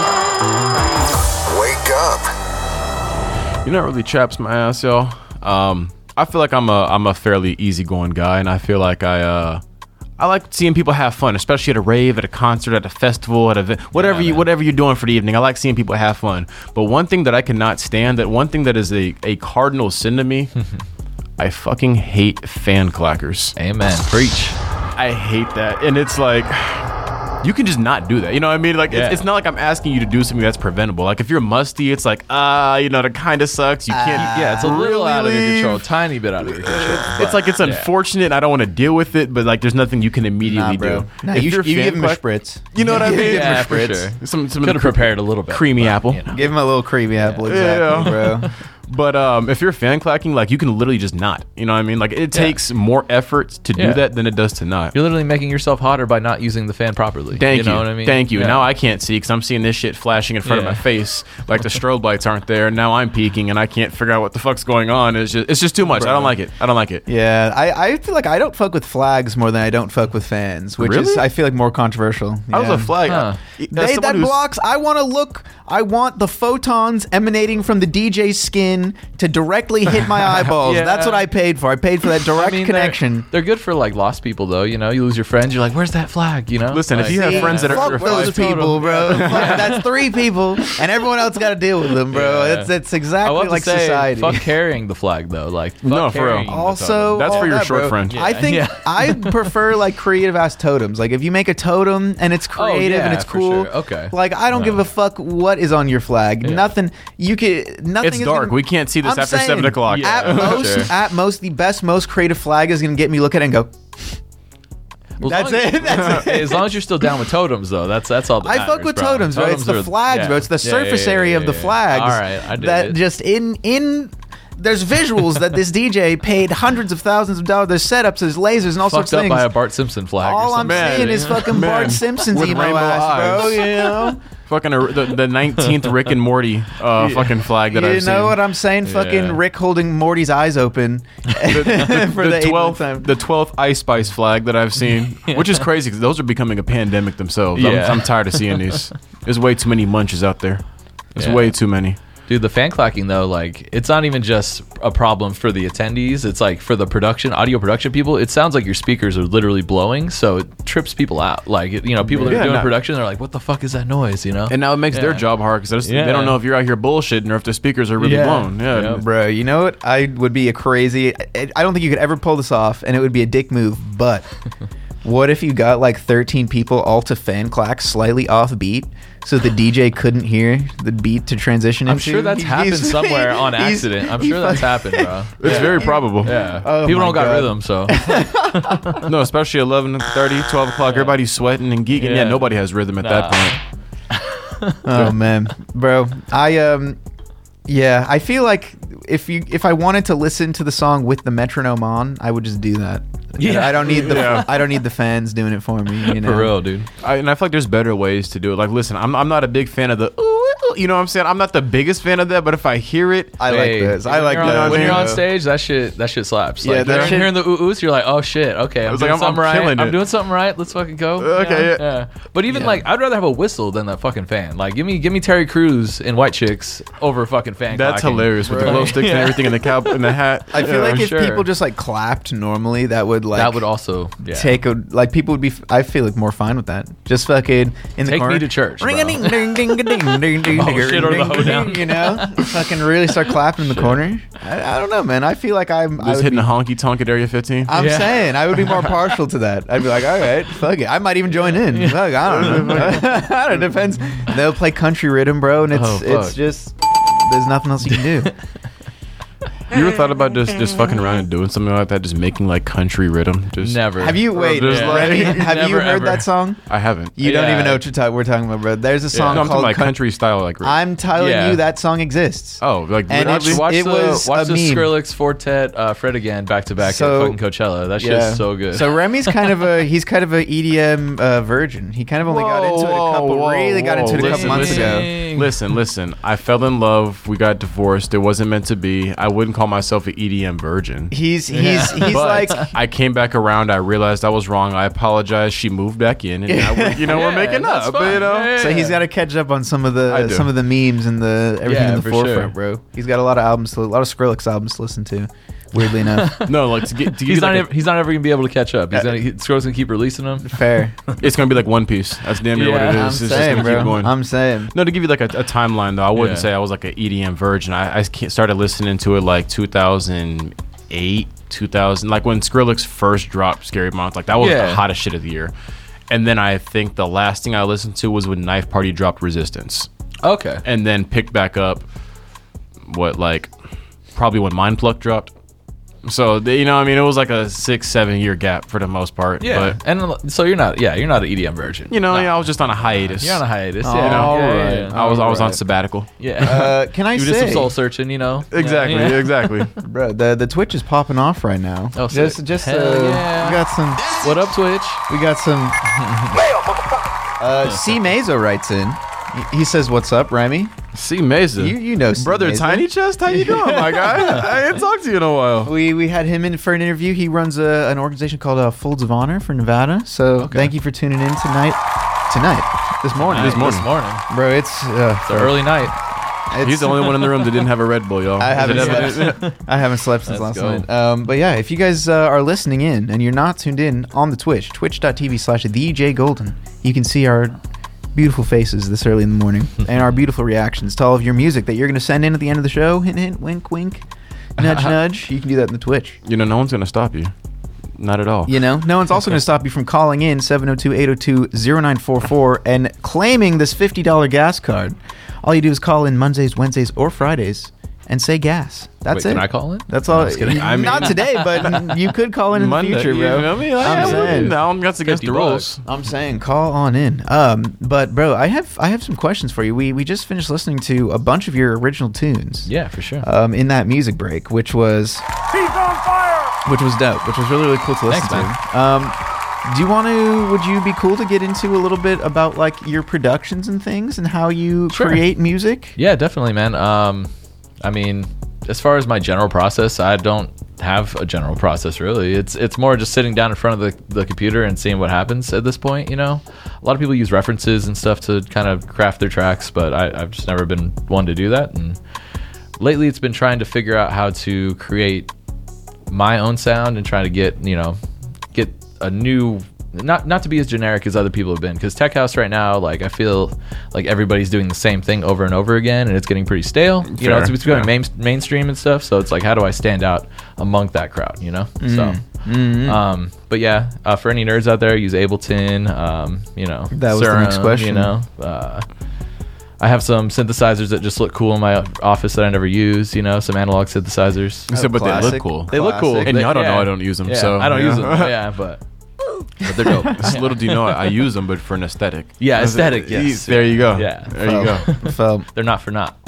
Wake up. You know what really chaps my ass, y'all? I feel like I'm a fairly easygoing guy, and I feel like I like seeing people have fun, especially at a rave, at a concert, at a festival, at a whatever you're doing for the evening. I like seeing people have fun. But one thing that I cannot stand, one thing that is a cardinal sin to me, I fucking hate fan clackers. Amen. Preach. I hate that, and it's like, you can just not do that. You know what I mean? Like, it's not like I'm asking you to do something that's preventable. Like, if you're musty, it's like, that kind of sucks. You can't. It's a little out of your control, tiny bit out of your control. It's like it's unfortunate. I don't want to deal with it, but like, there's nothing you can immediately do. Nah, you give him a spritz. You know what I mean? Yeah, for sure. Some could have prepared a little bit. Creamy apple. Give him a little creamy apple, exactly, bro. But if you're fan clacking, like, you can literally just not. You know what I mean? Like, it takes more effort to do that than it does to not. You're literally making yourself hotter by not using the fan properly. Thank you. Know what I mean? Thank you. Now I can't see because I'm seeing this shit flashing in front of my face. Like, the strobe lights aren't there. Now I'm peeking and I can't figure out what the fuck's going on. It's just too much. Bro. I don't like it. Yeah, I feel like I don't fuck with flags more than I don't fuck with fans, which is, I feel like, more controversial. I was a flag. That blocks. I want the photons emanating from the DJ's skin to directly hit my eyeballs. That's what I paid for. I paid for that direct connection. They're good for like lost people, though. You know, you lose your friends, you're like, "Where's that flag?" You know. Listen, if you have friends that are those people, bro. That's 3 people, and everyone else got to deal with them, bro. That's exactly like society. Fuck carrying the flag though. Like, no, for real. Also, that's for your short friend. I think I prefer like creative ass totems. Like, if you make a totem and it's creative and it's cool, okay. Like, I don't give a fuck what is on your flag. Nothing. It's dark. We can't see this after 7 o'clock. At most, the best, most creative flag is gonna get me looking and go. Well, that's it. As long as you're still down with totems, though, that's all. That I fuck with totems, bro. It's the flags, bro. It's the surface area of the flags. All right, I did that it. Just in. There's visuals that this DJ paid hundreds of thousands of dollars. There's setups, there's lasers, and all sorts of things. Fucked up by a Bart Simpson flag. All I'm seeing is fucking Bart Simpson's emo ass, bro. You know. Fucking the 19th Rick and Morty fucking flag that I've seen. You know what I'm saying? Fucking Rick holding Morty's eyes open for the 12th Ice Spice flag that I've seen, which is crazy because those are becoming a pandemic themselves. I'm tired of seeing these. There's way too many munches out there. There's way too many. Dude, the fan clacking though, like, it's not even just a problem for the attendees. It's like for the audio production people. It sounds like your speakers are literally blowing, so it trips people out. Like, people that are doing production, they're like, "What the fuck is that noise?" You know. And now it makes their job hard because they don't know if you're out here bullshitting or if the speakers are really blown. Yeah, bro. You know what? I would be a crazy. I don't think you could ever pull this off, and it would be a dick move. But what if you got like 13 people all to fan clack slightly off beat? So the DJ couldn't hear the beat to transition into? I'm sure that's happened somewhere on accident. I'm sure that's happened, bro. It's very probable. Yeah. People don't got rhythm, so. No, especially 11:30, 12 o'clock. Everybody's sweating and geeking. Yeah, nobody has rhythm at that point. Oh, man. Bro, Yeah, I feel like if I wanted to listen to the song with the metronome on, I would just do that. Yeah. I don't need the fans doing it for me. You know? For real, dude. And I feel like there's better ways to do it. Like, listen, I'm not a big fan of the ooh, ooh, you know what I'm saying? I'm not the biggest fan of that, but if I hear it, I like this. I like that. When you're on stage, that shit slaps. Yeah, Like, that shit, hearing the ooh-oohs, you're like, oh shit, okay, I'm doing something right. I'm doing something right. Let's fucking go. Okay, yeah. But even like, I'd rather have a whistle than that fucking fan. Like, give me Terry Crews in White Chicks over a fucking fan. That's clacking. hilarious with the glow sticks and everything in the cap in the hat. I feel like if people just like clapped normally, that would also take people would be. I feel like more fine with that. Just fucking in the Take corner. me to church. Ring a ding ding ding ding ding ding. Oh shit, or the hoedown. You know, fucking really start clapping in the corner. I don't know, man. I feel like I just hitting a honky tonk at Area 15. I'm saying I would be more partial to that. I'd be like, all right, fuck it. I might even join in. Fuck, I don't know. I don't know. It depends. They'll play country rhythm, bro, and it's just there's nothing else you can do. You ever thought about just fucking around and doing something like that, just making like country rhythm? Just never. Have you have you heard that song? I haven't. You don't even know what we're talking about, bro. There's a song called like country style, like rhythm. I'm telling you that song exists. Oh, like and watch the meme. Skrillex Fortet Fred again back to back at fucking Coachella. That shit's so good. So Remy's kind of a EDM virgin. He kind of only got into it a couple months ago. Listen. I fell in love. We got divorced. It wasn't meant to be. I wouldn't call myself an EDM virgin. He's like, I came back around. I realized I was wrong. I apologize. She moved back in, and now we're making up. But, you know, so he's got to catch up on some of the memes and everything in the forefront, bro. He's got a lot of Skrillex albums to listen to. Weirdly enough, no, like he's not ever gonna be able to catch up. Skrillex gonna keep releasing them. Fair. It's gonna be like One Piece. That's damn near what it is. I'm saying, bro. Keep going. I'm saying. No, to give you like a timeline though, I wouldn't say I was like an EDM virgin. I started listening to it like 2008, 2000, like when Skrillex first dropped Scary Month. Like that was the hottest shit of the year. And then I think the last thing I listened to was when Knife Party dropped Resistance. Okay. And then picked back up probably when Mind Pluck dropped. So you know, I mean, it was like a 6-7 year gap for the most part. Yeah, but, and so you're not an EDM virgin. You know, I was just on a hiatus. You're on a hiatus. You know? I was on sabbatical. Yeah. Can I say? You did some soul searching, you know. Exactly. Yeah. Exactly. Bro, the Twitch is popping off right now. Oh, just we got some. What up, Twitch? We got some. C Mazo writes in. He says, "What's up, Remy?" C Mesa, you know, brother Mesa. Tiny Chest. How you doing, my guy? I ain't talked to you in a while. We had him in for an interview. He runs an organization called Folds of Honor for Nevada. So thank you for tuning in this morning, bro. It's an early night. He's the only one in the room that didn't have a Red Bull, y'all. I haven't slept since last night. But yeah, if you guys are listening in and you're not tuned in on the twitch.tv/thejgolden, you can see our beautiful faces this early in the morning and our beautiful reactions to all of your music that you're going to send in at the end of the show. Hint, hint, wink, wink, nudge, nudge. You can do that in the Twitch. You know, no one's going to stop you. Not at all. You know, no one's also going to stop you from calling in 702-802-0944 and claiming this $50 gas card. All you do is call in Mondays, Wednesdays, or Fridays and say gas. That's it. Can I call in? That's all. I mean, not today, but you could call in Monday, the future, bro. You know me? I'm saying. No one got against the rules. I'm saying call on in. But bro, I have some questions for you. We just finished listening to a bunch of your original tunes. Yeah, for sure. In that music break, which was He's on fire. Which was dope. Which was really, really cool to listen to. Would you be cool to get into a little bit about like your productions and things and how you create music? Yeah, definitely, man. I mean, as far as my general process, I don't have a general process really. It's more just sitting down in front of the computer and seeing what happens at this point, you know. A lot of people use references and stuff to kind of craft their tracks, but I've just never been one to do that. And lately it's been trying to figure out how to create my own sound and trying to get a new, not to be as generic as other people have been, because tech house right now, like I feel like everybody's doing the same thing over and over again, and it's getting pretty stale. You know, it's becoming mainstream and stuff. So it's like, how do I stand out among that crowd? You know, but yeah, for any nerds out there, use Ableton. You know, that was Serum, the next question. You know, I have some synthesizers that just look cool in my office that I never use. You know, some analog synthesizers. But they look cool. They look cool, and y'all don't know I don't use them. Yeah, so I don't use them. Yeah, but they're dope. Little do you know, I use them, but for an aesthetic. Yeah, aesthetic. Yes. There you go. Yeah. There you go. They're not for naught.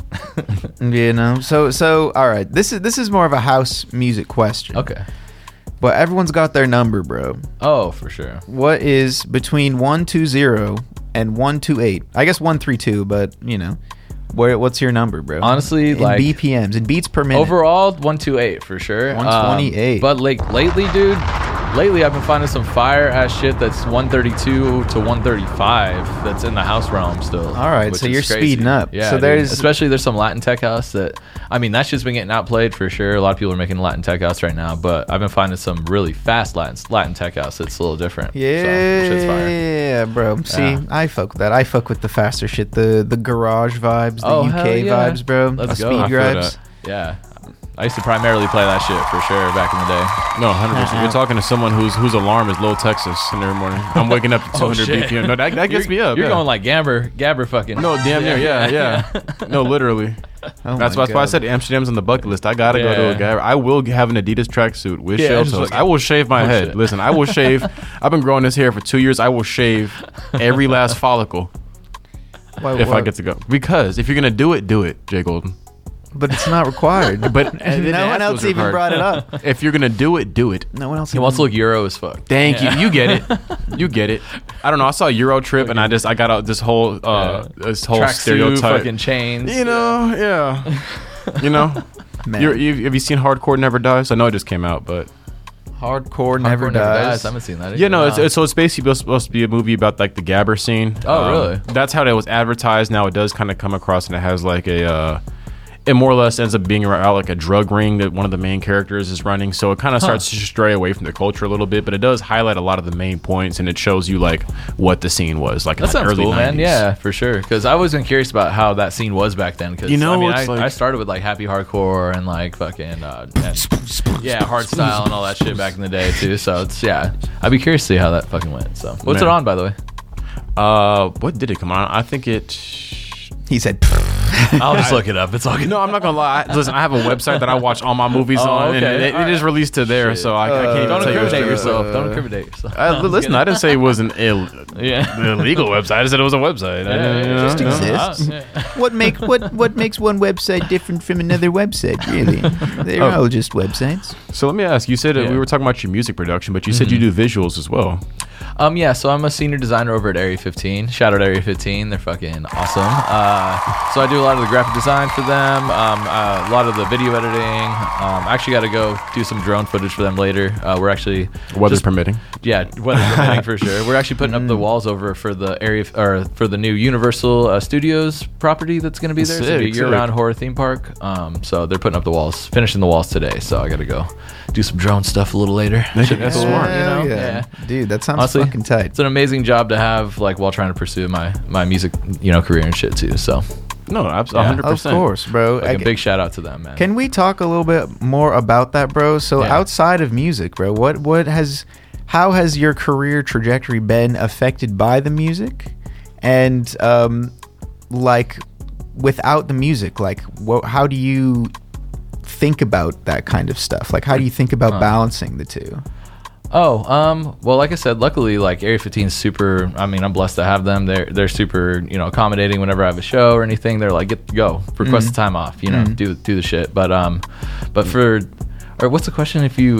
You know, so all right. This is more of a house music question. Okay. But everyone's got their number, bro. Oh, for sure. What is between 120 and 128? I guess 132, but you know, what's your number, bro? Honestly, in like BPMs, in beats per minute. Overall, 128 for sure. 128. But like lately, dude. Lately, I've been finding some fire ass shit that's 132 to 135 that's in the house realm still. All right, so you're speeding up. Yeah, so there's especially there's some Latin tech house that, I mean, that shit's been getting outplayed for sure. A lot of people are making Latin tech house right now, but I've been finding some really fast Latin tech house that's a little different. Yeah, so, shit's fire. Yeah, bro. See, I fuck with that. I fuck with the faster shit, the garage vibes, the UK vibes, bro. Let's go. Speed grabs. Yeah. I used to primarily play that shit for sure back in the day. No, 100%. You're talking to someone whose alarm is Low Texas in every morning. I'm waking up to 200 BPM. No, that gets me up. You're going like Gabber fucking. No, damn near. Yeah. No, literally. That's why I said Amsterdam's on the bucket list. I gotta go to a Gabber. I will have an Adidas tracksuit with shell toes. I will shave my head. Shit. Listen, I will shave. I've been growing this hair for 2 years. I will shave every last follicle if I get to go. Because if you're gonna do it, Jay Golden. But it's not required. But no one else even brought it up. If you're gonna do it. No one else. He wants to look Euro as fuck. Thank you. You get it. You get it. I don't know. I saw Euro Trip and I got out this whole stereotype. Fucking chains. You know, yeah. You know, have you seen Hardcore Never Dies? I know it just came out, but. Hardcore Never Dies. I haven't seen that either. Yeah, no, it's basically supposed to be a movie about like the Gabber scene. Oh, really? That's how it was advertised. Now it does kind of come across, and it has like it more or less ends up being around like a drug ring that one of the main characters is running. So it kind of starts to stray away from the culture a little bit, but it does highlight a lot of the main points, and it shows you like what the scene was like. That sounds early cool, 90s. man. Yeah, for sure. Because I was curious about how that scene was back then. Because I started with like Happy Hardcore and like fucking hardstyle and all that shit back in the day too. So it's I'd be curious to see how that fucking went. So what's it on, by the way? What did it come on? I think it. He said. I'll just look it up. It's all good. No, I'm not gonna lie. Listen, I have a website that I watch all my movies on, and it is released to there, so I can't even don't tell you. Don't incriminate yourself. Listen, I didn't say it was an illegal website. I said it was a website. It just exists. What makes one website different from another website? Really, they're all just websites. So let me ask. You said we were talking about your music production, but you said you do visuals as well. So I'm a senior designer over at Area 15. Shout out Area 15. They're fucking awesome. So I do a lot of the graphic design for them, a lot of the video editing. I actually got to go do some drone footage for them later. We're actually weather permitting. Yeah, weather permitting for sure. We're actually putting up the walls over for the area for the new Universal Studios property that's going to be there. So it'll be a year-round horror theme park. So they're putting up the walls, finishing the walls today. So I got to go do some drone stuff a little later. That's smart. You know? Yeah. Dude, that sounds honestly fucking tight. It's an amazing job to have, like, while trying to pursue my music, career and shit too. So. No, absolutely, 100%. Of course, bro. Like a big shout out to them, man. Can we talk a little bit more about that, bro? So outside of music, bro, how has your career trajectory been affected by the music? And like without the music, like how do you think about that kind of stuff? Like how do you think about balancing the two? Well, like I said, luckily, like Area 15 is super. I mean, I'm blessed to have them. They're super, accommodating whenever I have a show or anything. They're like, go, request the time off, do the shit. But what's the question? If you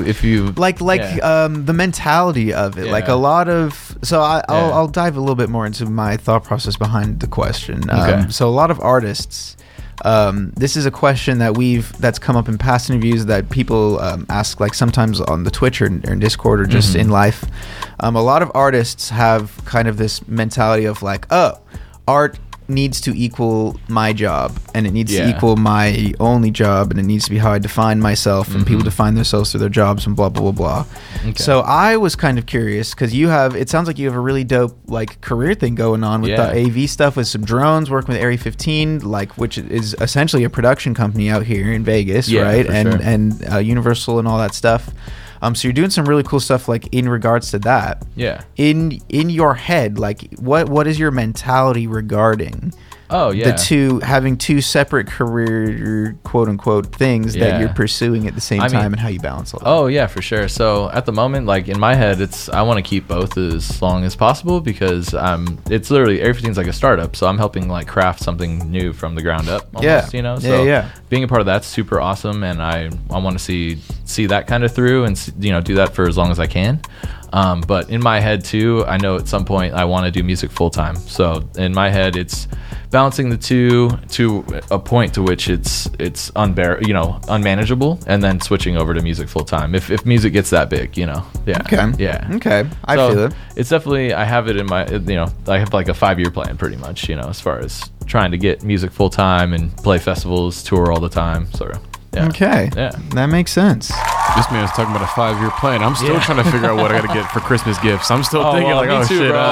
the mentality of it, like a lot of. So I'll dive a little bit more into my thought process behind the question. So a lot of artists. This is a question that's come up in past interviews that people ask, like sometimes on the Twitch or in Discord or just in life. A lot of artists have kind of this mentality of like, art needs to equal my job, and it needs to equal my only job, and it needs to be how I define myself, and people define themselves through their jobs and blah blah blah blah. So I was kind of curious because it sounds like you have a really dope like career thing going on with the AV stuff, with some drones, working with Area 15, like which is essentially a production company out here in Vegas, right? And Universal and all that stuff. So you're doing some really cool stuff, like in regards to that. Yeah. In your head, like what is your mentality regarding Oh yeah. having two separate career quote unquote things that you're pursuing at the same time, and how you balance all that. Oh yeah, for sure. So at the moment, like in my head, I want to keep both as long as possible because it's literally everything's like a startup. So I'm helping like craft something new from the ground up. Almost, you know. So being a part of that's super awesome, and I want to see that kind of through, and do that for as long as I can. But in my head too, I know at some point I want to do music full time. So in my head, it's balancing the two to a point to which it's unmanageable, and then switching over to music full time. If music gets that big, yeah. Okay. I feel it. It's definitely, I have it in my, I have like a 5-year plan pretty much, as far as trying to get music full time and play festivals, tour all the time. So yeah. Okay. Yeah. That makes sense. This man's talking about a 5-year plan. I'm still trying to figure out what I got to get for Christmas gifts. I'm still thinking shit. Bro.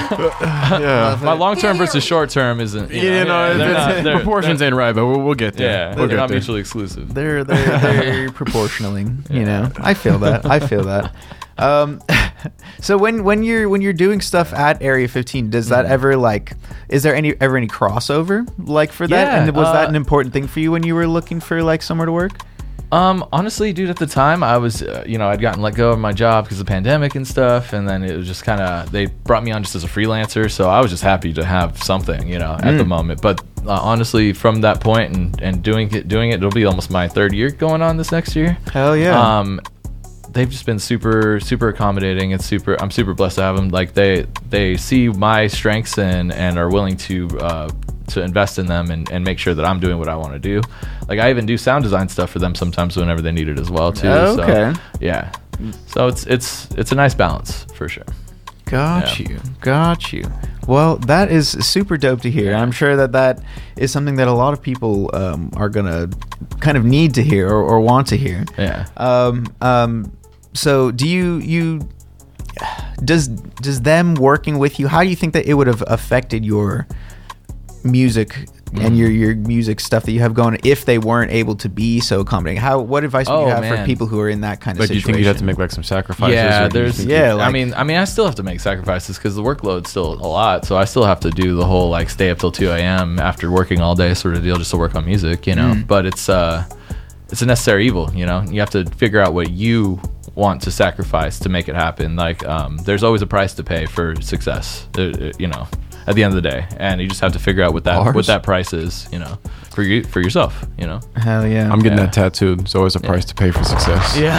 My long term versus short term isn't. Proportions ain't right, but we'll get there. Yeah, we'll they're not mutually exclusive. They're proportionally. I feel that. So when you're doing stuff at Area 15, does that ever is there ever any crossover for that? Yeah, and was that an important thing for you when you were looking for somewhere to work? Honestly, dude, at the time I was, I'd gotten let go of my job because of the pandemic and stuff, and then it was just kind of, they brought me on just as a freelancer, so I was just happy to have something, at the moment. But honestly, from that point and doing it, it'll be almost my 3rd year going on this next year. Hell yeah. They've just been super, super accommodating, and I'm super blessed to have them. Like they see my strengths and are willing to invest in them and make sure that I'm doing what I want to do. Like I even do sound design stuff for them sometimes whenever they need it as well too. Okay. So, yeah. So it's a nice balance for sure. Got you. Well, that is super dope to hear. I'm sure that is something that a lot of people are gonna kind of need to hear or want to hear. Yeah. So do you does them working with you, how do you think that it would have affected your music and your music stuff that you have going if they weren't able to be so accommodating? What advice would you have for people who are in that kind of situation? Do you think you'd have to make some sacrifices? Yeah, I mean I still have to make sacrifices because the workload's still a lot, so I still have to do the whole stay up till 2 a.m. after working all day sort of deal just to work on music, but it's a necessary evil. You have to figure out what you want to sacrifice to make it happen. There's always a price to pay for success, at the end of the day, and you just have to figure out what that price is, for yourself, Hell yeah. I'm getting that tattooed. There's always a price to pay for success. Yeah.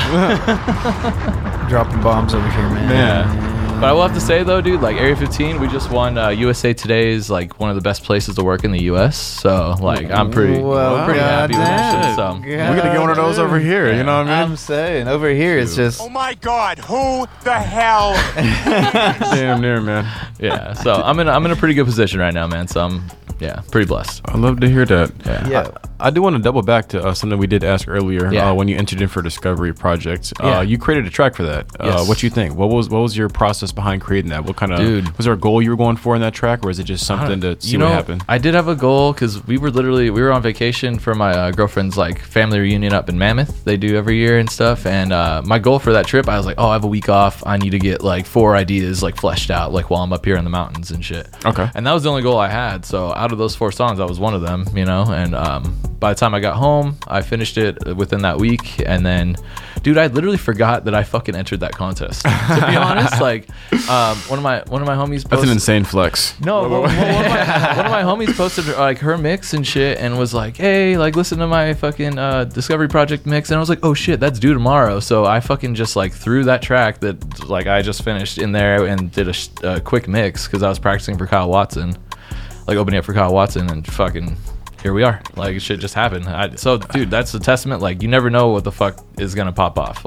Dropping bombs over here, man. Yeah. But I will have to say though, dude, Area 15, we just won USA Today's one of the best places to work in the US. So I'm pretty happy with that shit. So we're gonna get one of those over here. You know what I mean? I'm saying over here it's just. Oh my God! Who the hell? Damn near, man. Yeah. So I'm in a pretty good position right now, man. So I'm pretty blessed. I love to hear that. Yeah. I do want to double back to something we did ask earlier when you entered in for Discovery Project. You created a track for that. Yes. What you think? What was your process behind creating that? What kind of was there a goal you were going for in that track, or is it just something to see what happened? I did have a goal because we were on vacation for my girlfriend's family reunion up in Mammoth. They do every year and stuff. And my goal for that trip, I was like, I have a week off. I need to get 4 ideas fleshed out while I'm up here in the mountains and shit. Okay. And that was the only goal I had. So out of those 4 songs, that was one of them. And by the time I got home, I finished it within that week. And then, dude, I literally forgot that I fucking entered that contest. To be honest, one of my homies posted, that's an insane flex. No, one of my homies posted her mix and shit, and was like, "Hey, listen to my fucking Discovery Project mix." And I was like, "Oh shit, that's due tomorrow." So I fucking just threw that track that I just finished in there and did a quick mix because I was practicing for Kyle Watson, opening up for Kyle Watson, and fucking. Here we are. Shit just happened. So, dude, that's a testament. You never know what the fuck is gonna pop off.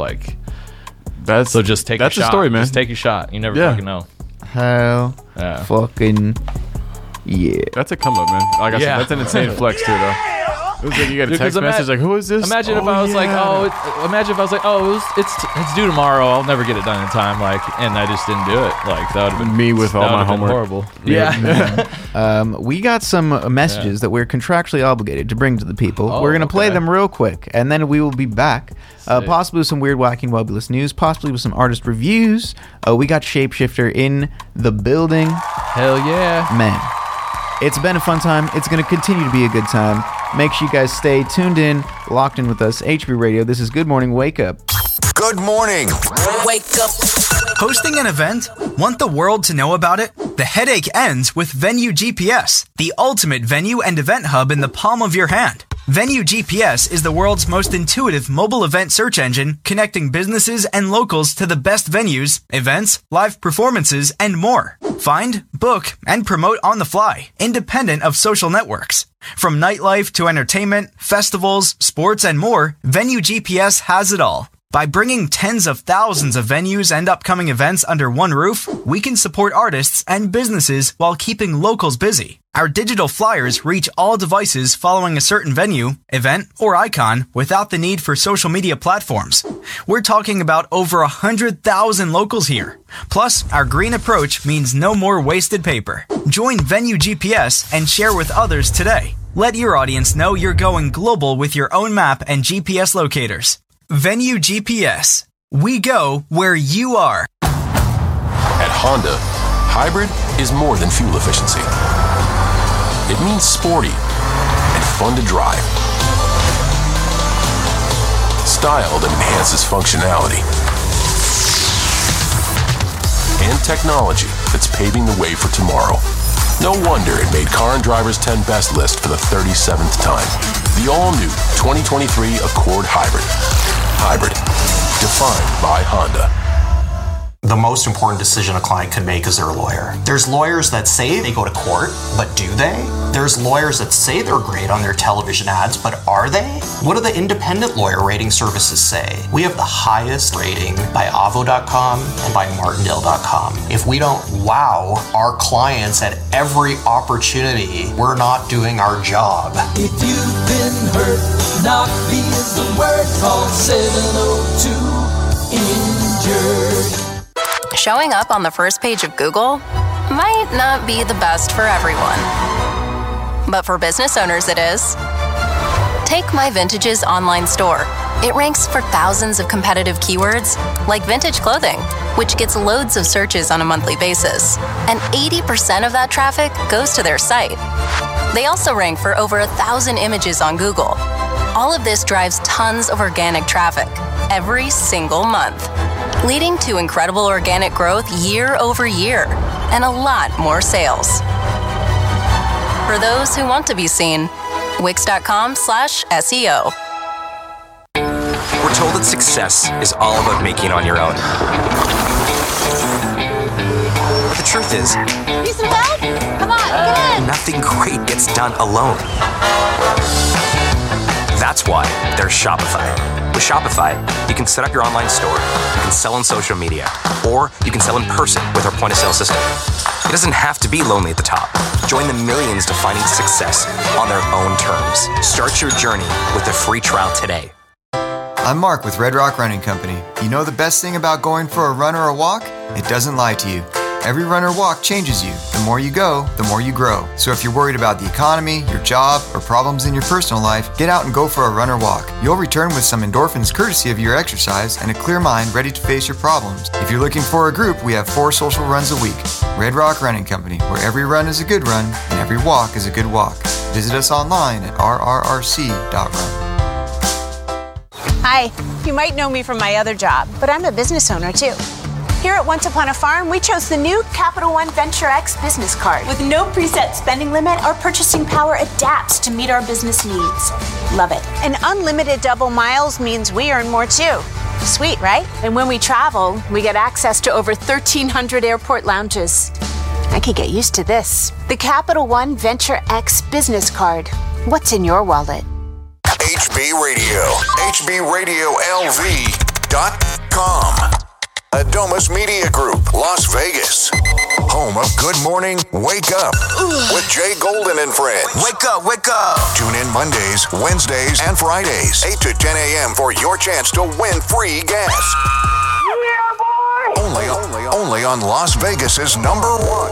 So just take. That's a shot. The story, man. Just take a shot. You never fucking know. Hell, fucking yeah. That's a come up, man. Like I said, that's an insane flex too, though. It was you got a text message who is this? Imagine if I was it's due tomorrow. I'll never get it done in time. And I just didn't do it. That would have been me with all my homework. Horrible. Yeah. We got some messages that we're contractually obligated to bring to the people. We're gonna play them real quick, and then we will be back. Possibly with some weird, wacky, and wobulous news. Possibly with some artist reviews. We got Shapeshifter in the building. Hell yeah, man. It's been a fun time. It's going to continue to be a good time. Make sure you guys stay tuned in, locked in with us. HB Radio, this is Good Morning Wake Up. Good morning. Wake up. Hosting an event? Want the world to know about it? The headache ends with Venue GPS, the ultimate venue and event hub in the palm of your hand. Venue GPS is the world's most intuitive mobile event search engine, connecting businesses and locals to the best venues, events, live performances, and more. Find, book, and promote on the fly, independent of social networks. From nightlife to entertainment, festivals, sports, and more, Venue GPS has it all. By bringing tens of thousands of venues and upcoming events under one roof, we can support artists and businesses while keeping locals busy. Our digital flyers reach all devices following a certain venue, event, or icon without the need for social media platforms. We're talking about over 100,000 locals here. Plus, our green approach means no more wasted paper. Join Venue GPS and share with others today. Let your audience know you're going global with your own map and GPS locators. Venue GPS. We go where you are. At Honda, hybrid is more than fuel efficiency. It means sporty and fun to drive. Style that enhances functionality. And technology that's paving the way for tomorrow. No wonder it made Car and Driver's 10 Best list for the 37th time. The all-new 2023 Accord Hybrid. Hybrid. Defined by Honda. The most important decision a client can make is their lawyer. There's lawyers that say they go to court, but do they? There's lawyers that say they're great on their television ads, but are they? What do the independent lawyer rating services say? We have the highest rating by Avvo.com and by Martindale.com. If we don't wow our clients at every opportunity, we're not doing our job. If you've been hurt, knock me is the word. Call 702-INJURED. Showing up on the first page of Google might not be the best for everyone. But for business owners, it is. Take My Vintage's online store. It ranks for thousands of competitive keywords, like vintage clothing, which gets loads of searches on a monthly basis. And 80% of that traffic goes to their site. They also rank for over 1,000 images on Google. All of this drives tons of organic traffic every single month, leading to incredible organic growth year over year and a lot more sales. For those who want to be seen, Wix.com/SEO. We're told that success is all about making it on your own. The truth is, Need some help? Come on, get in. nothing great gets done alone. That's why there's Shopify. With Shopify, you can set up your online store, you can sell on social media, or you can sell in person with our point-of-sale system. It doesn't have to be lonely at the top. Join the millions defining success on their own terms. Start your journey with a free trial today. I'm Mark with Red Rock Running Company. You know the best thing about going for a run or a walk? It doesn't lie to you. Every run or walk changes you. The more you go, the more you grow. So if you're worried about the economy, your job, or problems in your personal life, get out and go for a run or walk. You'll return with some endorphins courtesy of your exercise and a clear mind ready to face your problems. If you're looking for a group, we have 4 social runs a week. Red Rock Running Company, where every run is a good run and every walk is a good walk. Visit us online at rrrc.run. Hi, you might know me from my other job, but I'm a business owner too. Here at Once Upon a Farm, we chose the new Capital One Venture X business card. With no preset spending limit, our purchasing power adapts to meet our business needs. Love it. And unlimited double miles means we earn more too. Sweet, right? And when we travel, we get access to over 1,300 airport lounges. I could get used to this. The Capital One Venture X business card. What's in your wallet? HB Radio. HBRadioLV.com. Adomus Media Group, Las Vegas. Home of Good Morning Wake Up with Jay Golden and friends. Wake up, wake up. Tune in Mondays, Wednesdays, and Fridays, 8 to 10 a.m. for your chance to win free gas. Yeah, boy! Only on Las Vegas's number one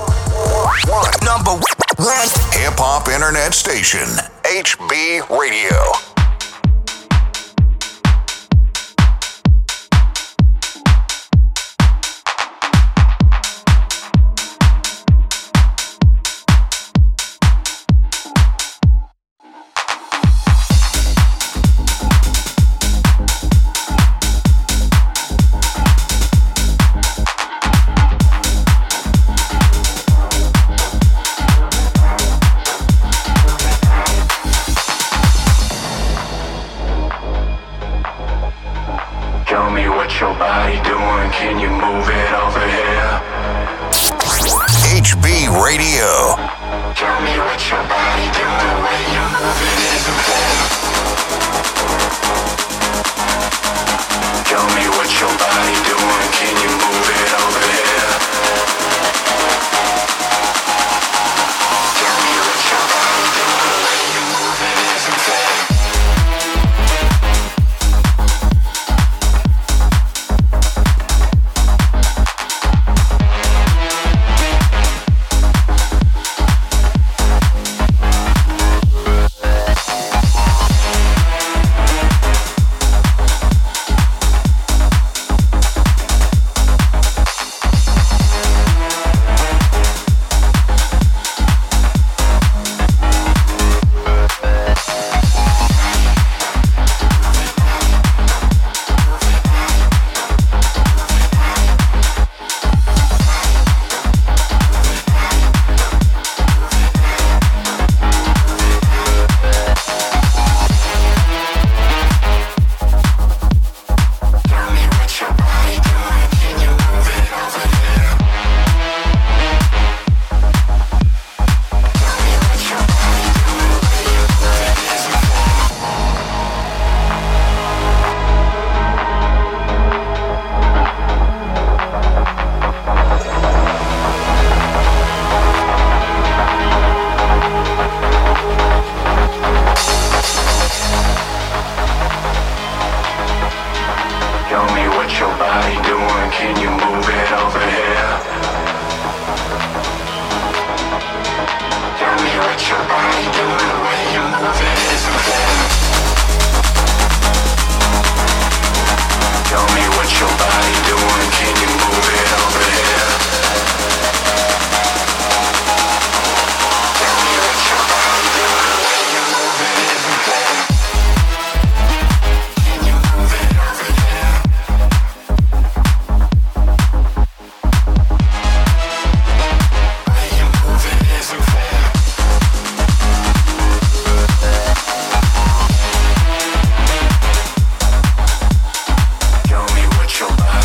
hip-hop internet station, HB Radio. Tell me what your body doing, can you move it over here? HB Radio. Tell me what your body doing, the way you move it isn't fair. Tell me what your body doing, can you move it over here? Tell me what your body doing, the way you move it isn't fair. Your body.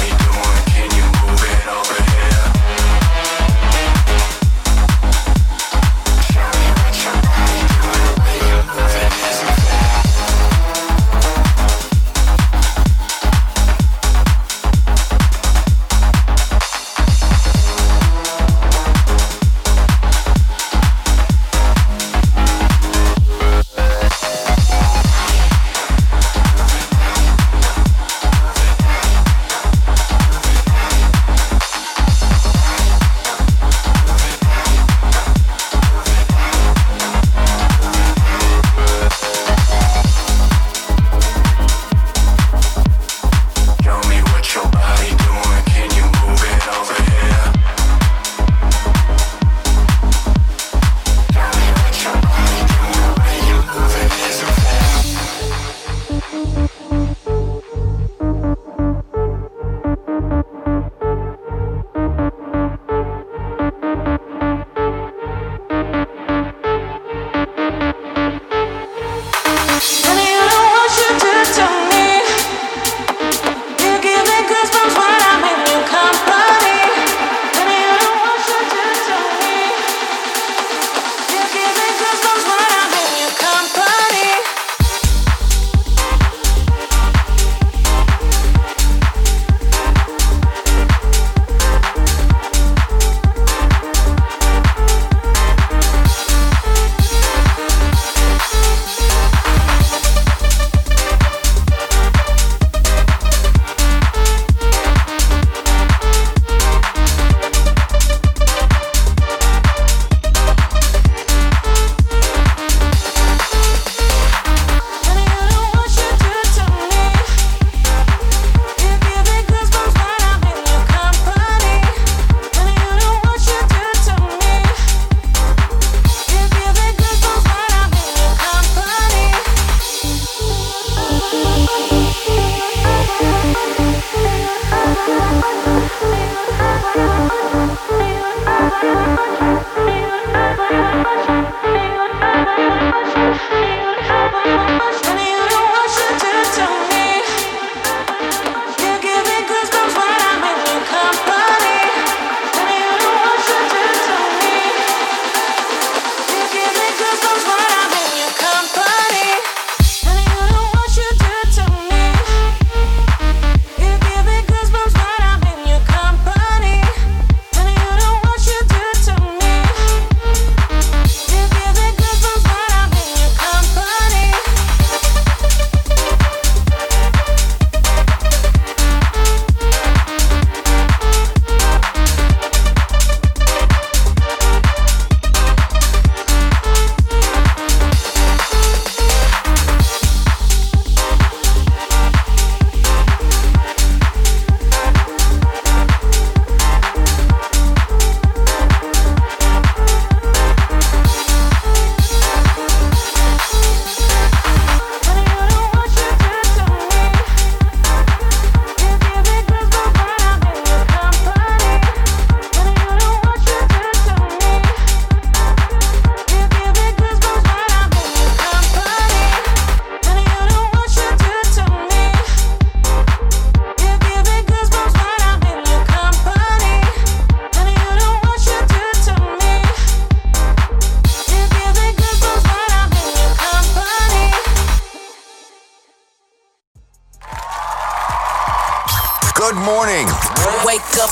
Good morning. Wake up.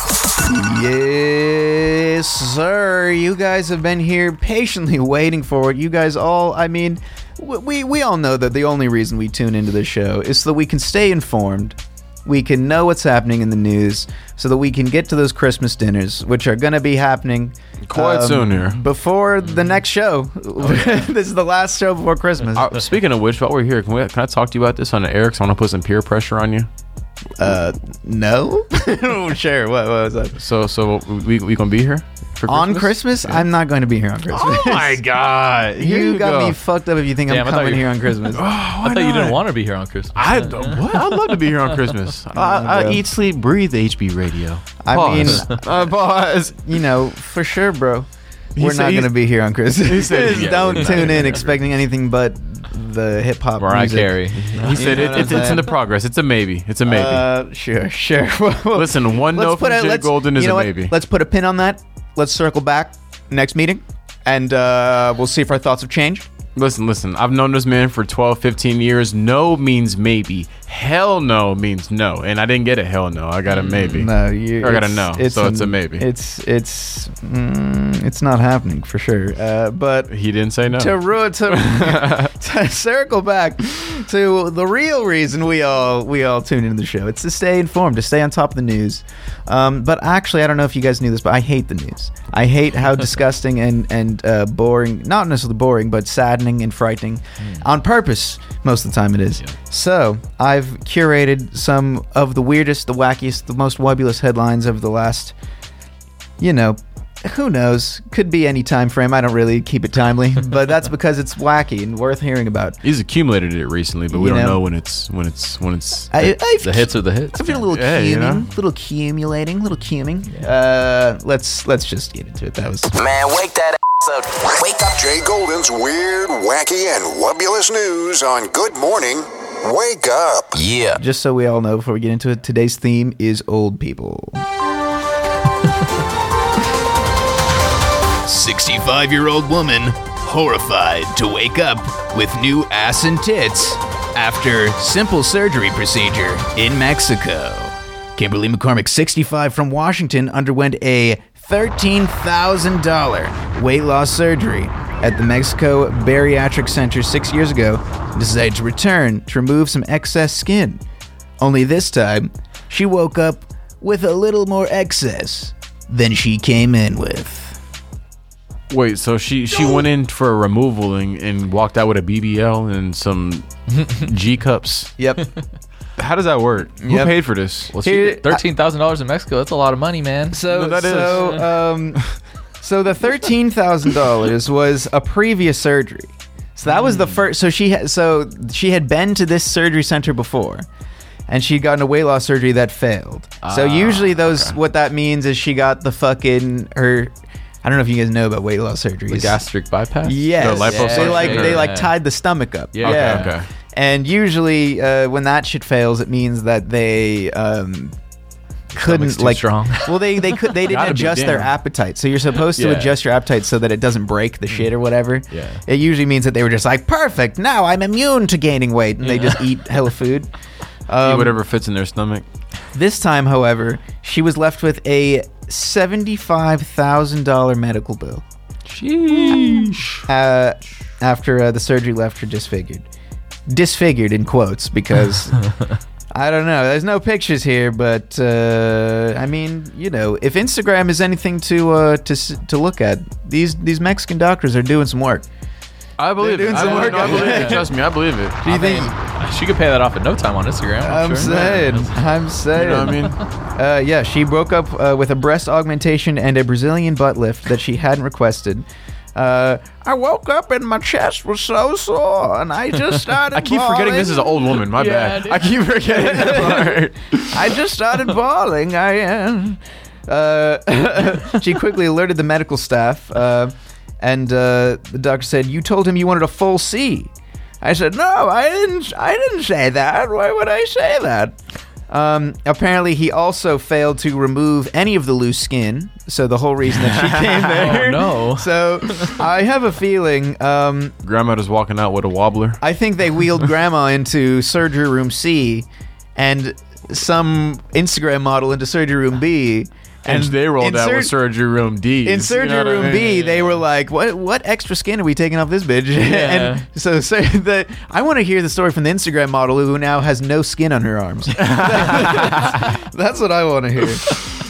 Yes, sir. You guys have been here patiently waiting for it. You guys all, I mean, we all know that the only reason we tune into this show is so that we can stay informed. We can know what's happening in the news so that we can get to those Christmas dinners, which are going to be happening quite soon here. Before the next show. This is the last show before Christmas. Speaking of which, while we're here, can I talk to you about this on the air? Because I want to put some peer pressure on you. No? Sure. What was that? So we going to be here? On Christmas? Yeah. I'm not going to be here on Christmas. Oh my God. You got me fucked up if you think I'm coming here on Christmas. I thought you didn't want to be here on Christmas. I'd love to be here on Christmas. I eat, sleep, breathe HB radio. Pause. I mean, pause. You know, for sure, bro. We're not going to be here on Christmas. He said, don't tune in expecting anything but the hip hop Mariah music. Carey. He said it's in the progress. It's a maybe. It's a maybe. Sure. Listen, one note from Jay Golden is a maybe. Let's put a pin on that. Let's circle back next meeting, and we'll see if our thoughts have changed. Listen. I've known this man for 12, 15 years. No means maybe. Hell no means no. And I didn't get a hell no. I got a maybe. No, I got a no. It's a maybe. It's not happening for sure. But he didn't say no. To circle back to the real reason we all tune into the show. It's to stay informed, to stay on top of the news. But actually, I don't know if you guys knew this, but I hate the news. I hate how disgusting and boring, not necessarily boring, but saddening and frightening on purpose. Most of the time it is. Yeah. So I've curated some of the weirdest, the wackiest, the most wobulous headlines of the last, who knows? Could be any time frame. I don't really keep it timely, but that's because it's wacky and worth hearing about. He's accumulated it recently, but we don't know when it's. The hits are the hits. I've been a little little accumulating. Let's just get into it. That was wake that up. Wake up. Jay Golden's weird, wacky, and wobulous news on Good Morning. Wake up. Yeah. Just so we all know before we get into it, today's theme is old people. 65-year-old woman horrified to wake up with new ass and tits after simple surgery procedure in Mexico. Kimberly McCormick, 65, from Washington, underwent a $13,000 weight loss surgery at the Mexico Bariatric Center 6 years ago and decided to return to remove some excess skin. Only this time, she woke up with a little more excess than she came in with. Wait, so she went in for a removal and walked out with a BBL and some G cups? Yep. How does that work? Who paid for this? Well, $13,000 in Mexico. That's a lot of money, man. So the $13,000 was a previous surgery. So that was the first. So she had been to this surgery center before, and she'd gotten a weight loss surgery that failed. So usually what that means is she got the fucking I don't know if you guys know about weight loss surgeries. The gastric bypass? Yes. The liposuction? They tied the stomach up. Yeah. Okay. And usually when that shit fails, it means that they couldn't too strong. Well, they didn't adjust their appetite. So you're supposed to adjust your appetite so that it doesn't break the shit or whatever. Yeah. It usually means that they were just like, perfect, now I'm immune to gaining weight, and they just eat hella food. Eat whatever fits in their stomach. This time, however, she was left with a $75,000 medical bill. Sheesh. After the surgery left her disfigured. Disfigured in quotes, because I don't know. There's no pictures here, but I mean, if Instagram is anything to look at, these Mexican doctors are doing some work. I believe it. I believe it. Trust me, I believe it. Do you think she could pay that off in no time on Instagram? I'm saying. You know what I mean? She broke up with a breast augmentation and a Brazilian butt lift that she hadn't requested. I woke up and my chest was so sore, and I just started I keep forgetting this is an old woman. My bad. I keep forgetting that part. I just started bawling. She quickly alerted the medical staff, and the doctor said, "You told him you wanted a full C." I said, "No, I didn't say that. Why would I say that?" Apparently, he also failed to remove any of the loose skin. So the whole reason that she came there. Oh, no. So I have a feeling. Grandma was walking out with a wobbler. I think they wheeled Grandma into surgery room C, and some Instagram model into surgery room B. And they rolled out with surgery room D. In surgery room B, they were like, "What extra skin are we taking off this bitch?" Yeah. And so I want to hear the story from the Instagram model who now has no skin on her arms. That's what I want to hear.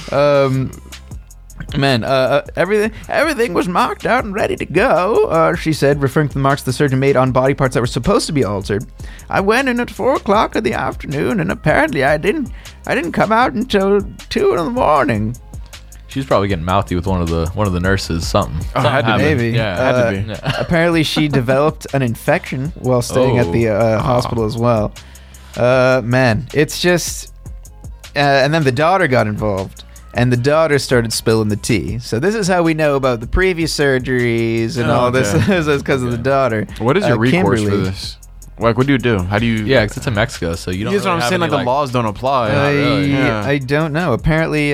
Everything was marked out and ready to go, she said, referring to the marks the surgeon made on body parts that were supposed to be altered. I went in at 4:00 in the afternoon, and apparently I didn't come out until 2 in the morning. She's probably getting mouthy with one of the nurses. Something Had to happened. be. Yeah, had to be. Apparently, she developed an infection while staying at the hospital as well. Man, it's just... and then the daughter got involved. And the daughter started spilling the tea. So this is how we know about the previous surgeries and all this. This is because of the daughter. What is your recourse Kimberly. for this? Like, what do you do? How do you... Yeah, because it's in Mexico, so you don't That's really what I'm have saying. any, Like, the laws don't apply. I don't know. Apparently,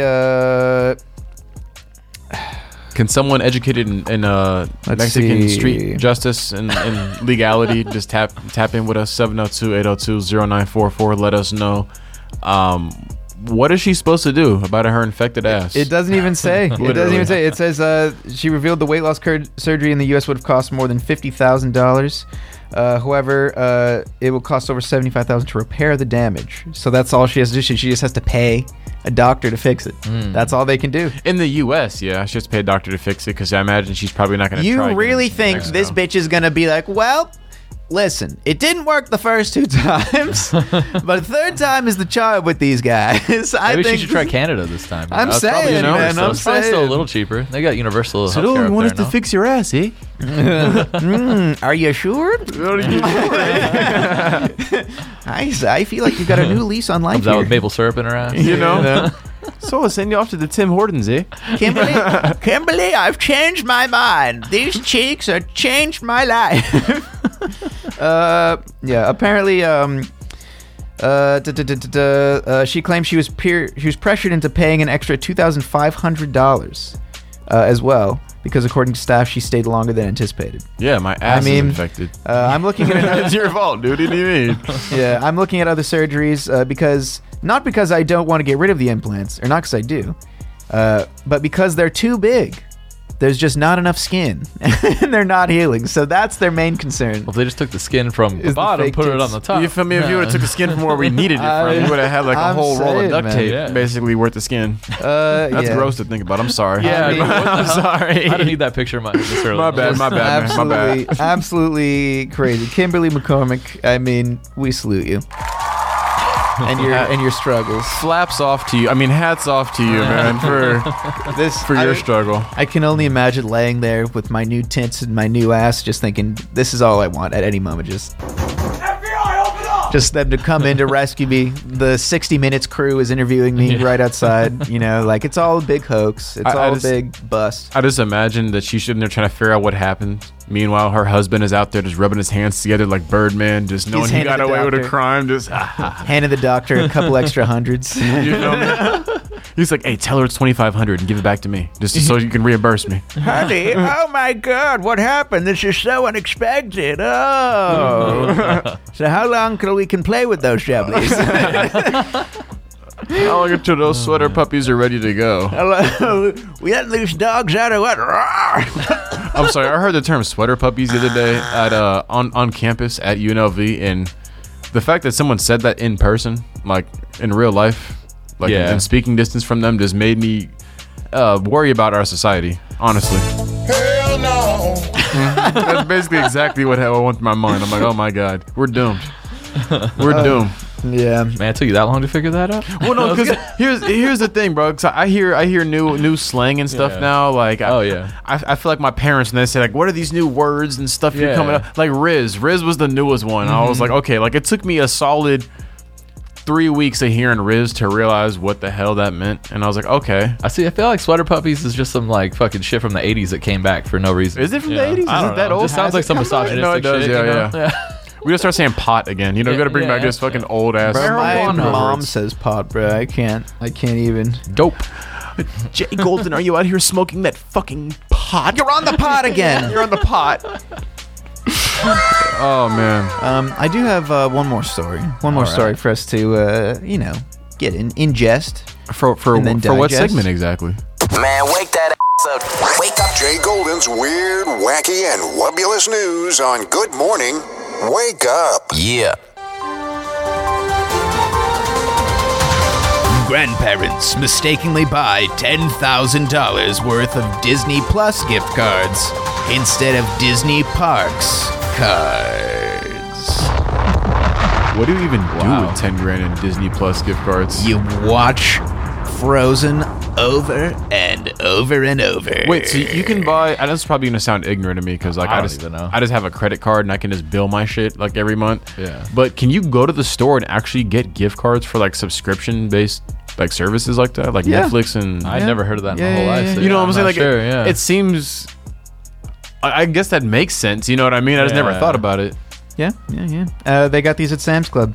can someone educated in Mexican street justice and legality just tap in with us? 702-802-0944. Let us know. What is she supposed to do about her infected ass? It doesn't even say. It doesn't even say. It says she revealed the weight loss surgery in the U.S. would have cost more than $50,000. However, it will cost over $75,000 to repair the damage. So that's all she has to do. She just has to pay a doctor to fix it. That's all they can do. In the U.S., yeah, she has to pay a doctor to fix it because I imagine she's probably not going to try. You really think this bitch is going to be like, well... Listen, it didn't work the first 2 times, but the third time is the charm with these guys. Maybe she should try Canada this time. I'm saying, man. It's probably still a little cheaper. They got universal So healthcare you want us up to there, fix your ass, eh? Are you sure? I feel like you got a new lease on life. Comes out with maple syrup in her ass. You know? So I'll send you off to the Tim Hortons, eh? Kimberly, I've changed my mind. These cheeks have changed my life. Apparently, she claimed she was pressured into paying an extra $2,500 as well, because according to staff, she stayed longer than anticipated. Yeah, my ass is infected. I'm looking at it's your fault, dude. What do you mean? Yeah, I'm looking at other surgeries not because I don't want to get rid of the implants, or not because I do, but because they're too big. There's just not enough skin, and they're not healing. So that's their main concern. Well, if they just took the skin from the bottom, put it on the top. You feel me? If you would have took the skin from where we needed it from, you would have had like a whole roll of duct tape, basically worth the skin. That's gross to think about. I'm sorry. Yeah, I'm sorry. I didn't need that picture of my My bad, my bad. Absolutely crazy. Kimberly McCormick, I mean, we salute you. And your struggles. Flaps off to you. I mean, hats off to you, man, for your struggle. I can only imagine laying there with my new tits and my new ass, just thinking, this is all I want at any moment. Just them to come in to rescue me. The 60 Minutes crew is interviewing me right outside. You know, like it's all a big hoax. It's all a big bust. I just imagine that she's sitting there trying to figure out what happened. Meanwhile, her husband is out there just rubbing his hands together like Birdman, just knowing he got away with a crime. Just handed the doctor a couple extra hundreds. You know me? He's like, hey, tell her it's $2,500 and give it back to me, just so you can reimburse me. Honey, oh my God, what happened? This is so unexpected. Oh. So how long till we can play with those jubblies? How long until those sweater puppies are ready to go? Hello, we let loose dogs out of what? I'm sorry, I heard the term sweater puppies the other day at on campus at UNLV, and the fact that someone said that in person, like in real life, like in speaking distance from them, just made me worry about our society, honestly. Hell no. That's basically exactly what went through my mind. I'm like, oh my God, we're doomed. We're doomed. Yeah, man, it took you that long to figure that out? Well, no, because here's the thing, bro. Cause I hear new slang and stuff now. Like, I feel like my parents when they say like, what are these new words and stuff you're coming up? Like Riz was the newest one. I was like, okay, like it took me a solid 3 weeks of hearing Riz to realize what the hell that meant, and I was like, okay. I feel like sweater puppies is just some like fucking shit from the 80s that came back for no reason. Is it from the 80s? Is it that old? It just sounds like some misogynistic no, it does, shit. Yeah. We gotta start saying pot again. You know, we gotta bring back this fucking old ass. Bro, my mom says pot, bro. I can't even. Dope. Jay Golden, are you out here smoking that fucking pot? You're on the pot again. You're on the pot. Oh man. I do have one more story. One more story for us to get ingest. For and then what digest. segment exactly? Man, wake that up. Wake up. Jay Golden's weird, wacky, and wubulous news on Good Morning. Wake up. Yeah. Grandparents mistakenly buy $10,000 worth of Disney Plus gift cards instead of Disney Parks cards. What do you even do with 10 grand in Disney Plus gift cards? You watch Frozen over and over and over. Wait, so you can buy? And this is probably gonna sound ignorant to me because like I don't even know. I just have a credit card and I can just bill my shit like every month. Yeah. But can you go to the store and actually get gift cards for like subscription based like services like that, like Yeah. Netflix and? I never heard of that in my whole life. So You know what I'm not saying? Like sure, it seems. I guess that makes sense. You know what I mean? I just never Yeah. thought about it. Yeah. They got these at Sam's Club.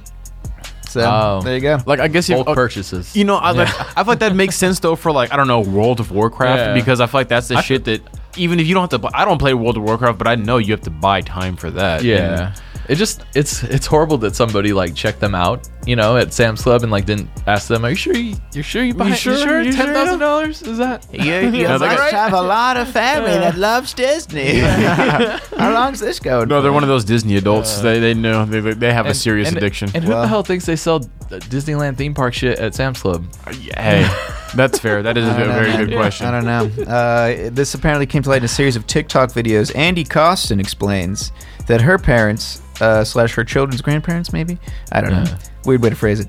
So there you go. Like I guess you Bulk purchases. You know, I feel like that makes sense though for like I don't know World of Warcraft Yeah. because I feel like that's the shit that even if you don't have to. I don't play World of Warcraft, but I know you have to buy time for that. Yeah. It's horrible that somebody like checked them out, you know, at Sam's Club and like didn't ask them, "Are you sure you buy You sure? $10,000? Is that?" You must have a lot of family that loves Disney. How long's this going? No, they're one of those Disney adults. They know they have a serious and, addiction. And who the hell thinks they sell Disneyland theme park shit at Sam's Club? Hey, that's fair. That is a very good question. I don't know. This apparently came to light in a series of TikTok videos. Andy Costin explains that her parents / her children's grandparents, maybe, I don't know. Weird way to phrase it.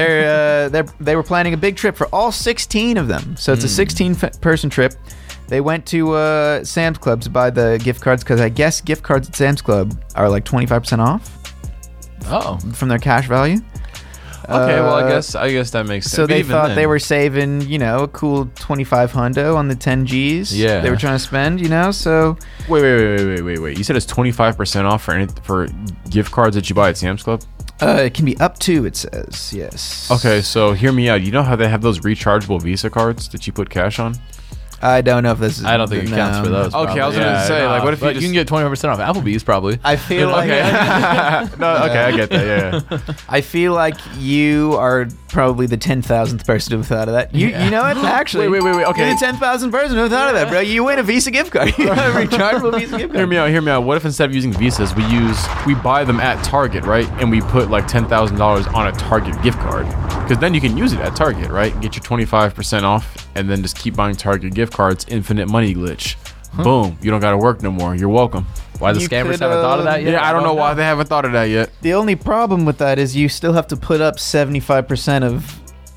They were planning a big trip for all 16 of them. So it's a 16-person trip. They went to Sam's Club to buy the gift cards because I guess gift cards at Sam's Club are like 25% off. Oh, from their cash value. Okay, well, I guess that makes sense. So they Even thought then- they were saving, you know, a cool 25 hundo on the 10 Gs. Yeah. They were trying to spend, you know, so. Wait. You said it's 25% off for gift cards that you buy at Sam's Club? It can be up to, it says, yes. Okay, so hear me out. You know how they have those rechargeable Visa cards that you put cash on? I don't know if this is. I don't think it counts for those. Okay, I was probably. gonna say, like, what if you But you can get 25% off Applebee's probably. I feel like. Okay. No, okay, I get that. Yeah. I feel like you are probably the 10,000th person to have thought of that. You know what? Actually, Wait. Okay. You're the 10,000th person to have thought of that, bro. You win a Visa gift card. You have a rechargeable Visa gift card. Hear me out. What if instead of using Visas, we buy them at Target, right? And we put like $10,000 on a Target gift card. Because then you can use it at Target, right? Get your 25% off and then just keep buying Target gift cards, infinite money glitch. Boom. You don't got to work no more. You're welcome. Why the scammers haven't thought of that yet? Yeah, I don't know why they haven't thought of that yet. The only problem with that is you still have to put up 75% of.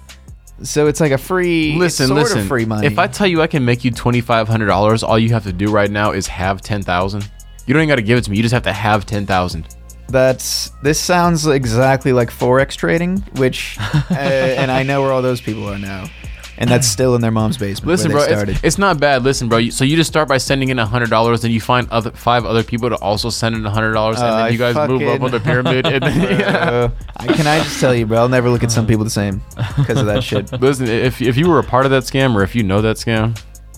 So it's like a free. Listen. Of free money. If I tell you I can make you $2,500, all you have to do right now is have 10,000. You don't even got to give it to me. You just have to have 10,000. This sounds exactly like Forex trading, which, and I know where all those people are now. And that's still in their mom's basement. Listen, where bro, they started. it's not bad. Listen, bro. So you just start by sending in $100, then you find 5 other people to also send in $100, and then you guys move up on the pyramid. And then, Can I just tell you, bro? I'll never look at some people the same because of that shit. Listen, if you were a part of that scam, or if you know that scam,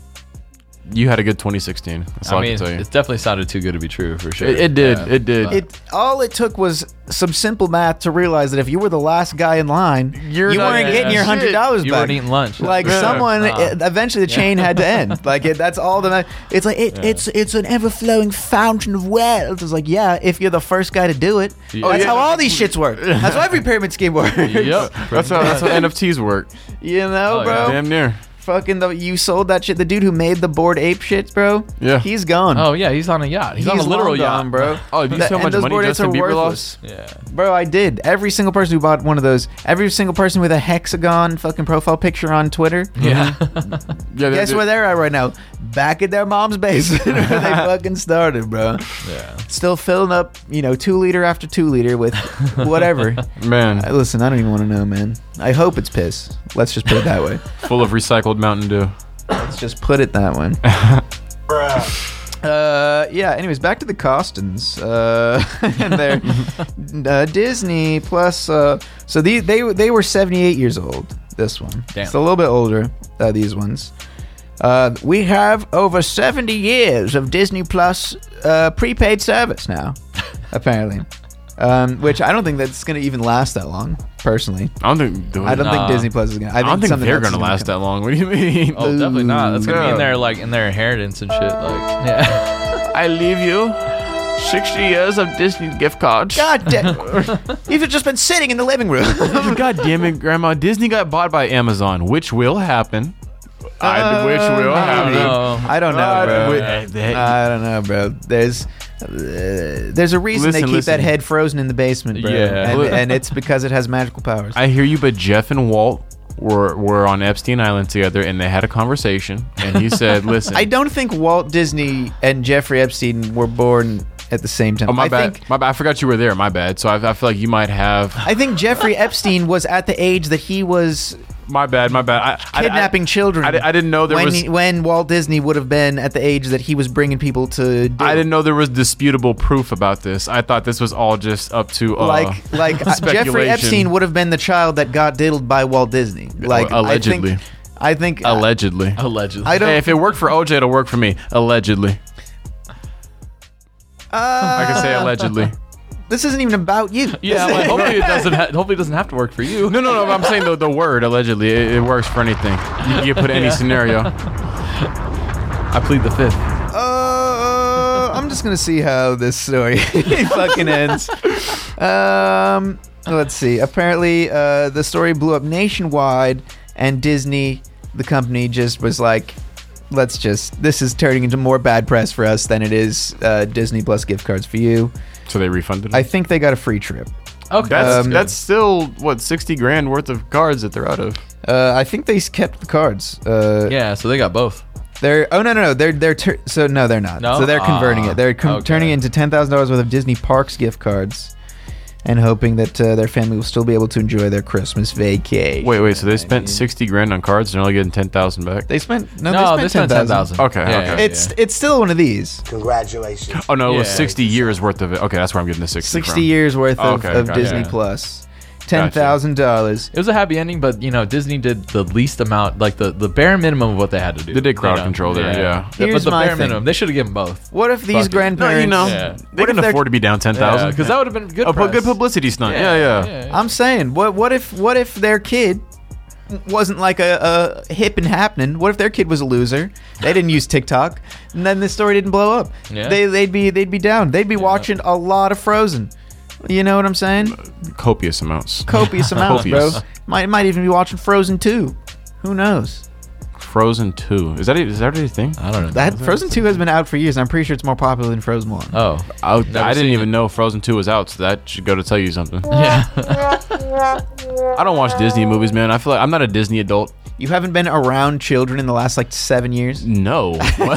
you had a good 2016. That's all I can tell you. It definitely sounded too good to be true for sure. It did. Yeah. It did. All it took was some simple math to realize that if you were the last guy in line, you weren't getting your $100 back. You weren't eating lunch. Like eventually the chain had to end. Like that's all it's like it's an ever flowing fountain of wealth. It's like if you're the first guy to do it. That's how all these shits work. That's how every pyramid scheme works. Yep. That's how NFTs work. You know, bro. Damn near. Fucking you sold that shit. The dude who made the Bored Ape shits, bro. Yeah, he's gone. Oh yeah, he's on a yacht. He's on a literal yacht, gone, bro. Oh, you see how much money Justin Bieber lost? Yeah, bro, I did. Every single person who bought one of those, every single person with a hexagon fucking profile picture on Twitter. Yeah. Guess where they're at right now? Back at their mom's basement where they fucking started, bro. Yeah. Still filling up, 2 liter after 2 liter with whatever. Man, listen, I don't even want to know, man. I hope it's piss. Let's just put it that way. Full of recycled Mountain Dew. Let's just put it that way. Anyways, back to the Costins and their Disney Plus. So they were 78 years old. This one, damn, it's a little bit older. These ones. We have over 70 years of Disney Plus prepaid service now. Apparently, Which I don't think that's going to even last that long, personally. I don't think Disney Plus is going to. I don't think they're going to last that long. What do you mean? Oh, definitely not. That's going to be in their inheritance and shit. Like, yeah. I leave you 60 years of Disney gift cards. God damn. You've just been sitting in the living room. God damn it, Grandma. Disney got bought by Amazon, which will happen. I don't know, bro. I don't know, bro. There's a reason they keep that head frozen in the basement, bro. Yeah. And it's because it has magical powers. I hear you, but Jeff and Walt were on Epstein Island together, and they had a conversation, and he said, listen. I don't think Walt Disney and Jeffrey Epstein were born at the same time. Oh, my bad. I forgot you were there. My bad. So I feel like you might have. I think Jeffrey Epstein was at the age that he was. My bad. Kidnapping children. I didn't know there was. When Walt Disney would have been at the age that he was bringing people to. I didn't know there was disputable proof about this. I thought this was all just up to like Jeffrey Epstein would have been the child that got diddled by Walt Disney. Like allegedly. I think allegedly. Hey, if it worked for OJ, it'll work for me. Allegedly. I can say allegedly. This isn't even about you. Yeah, like, hopefully it doesn't have to work for you. No. I'm saying the word allegedly. It works for anything. You can put any scenario. I plead the fifth. I'm just gonna see how this story fucking ends. Let's see. Apparently, the story blew up nationwide, and Disney, the company, just was like, this is turning into more bad press for us than it is Disney Plus gift cards for you. So they refunded it? I think they got a free trip. Okay. That's still, what, 60 grand worth of cards that they're out of. I think they kept the cards. Yeah, so they got both. No. No, they're not. No? So they're converting it. They're turning it into $10,000 worth of Disney Parks gift cards. And hoping that their family will still be able to enjoy their Christmas vacation. Wait. So they spent 60 grand on cards and they're only getting 10,000 back? They spent 10,000. Okay. It's still one of these. Congratulations. Oh no, it was 60 years worth of it. Okay, that's where I'm getting the 60. 60 years worth of Disney Plus. $10,000. It was a happy ending, but Disney did the least amount, like the bare minimum of what they had to do. They did crowd control there, yeah. Here's but the my bare minimum, they should have given both. What if these grandparents? They can afford to be down 10,000 because that would have been good. Good publicity stunt. Yeah. I'm saying, what if their kid wasn't like a hip and happening? What if their kid was a loser? They didn't use TikTok, and then the story didn't blow up. Yeah. They'd be down. They'd be watching a lot of Frozen. You know what I'm saying? Copious amounts, bro. Might even be watching Frozen 2. Who knows? Frozen 2. Is that a thing? I don't know. That Frozen 2 has been out for years, and I'm pretty sure it's more popular than Frozen 1. Oh. I didn't even know Frozen 2 was out, so that should go to tell you something. Yeah. I don't watch Disney movies, man. I feel like I'm not a Disney adult. You haven't been around children in the last 7 years? No.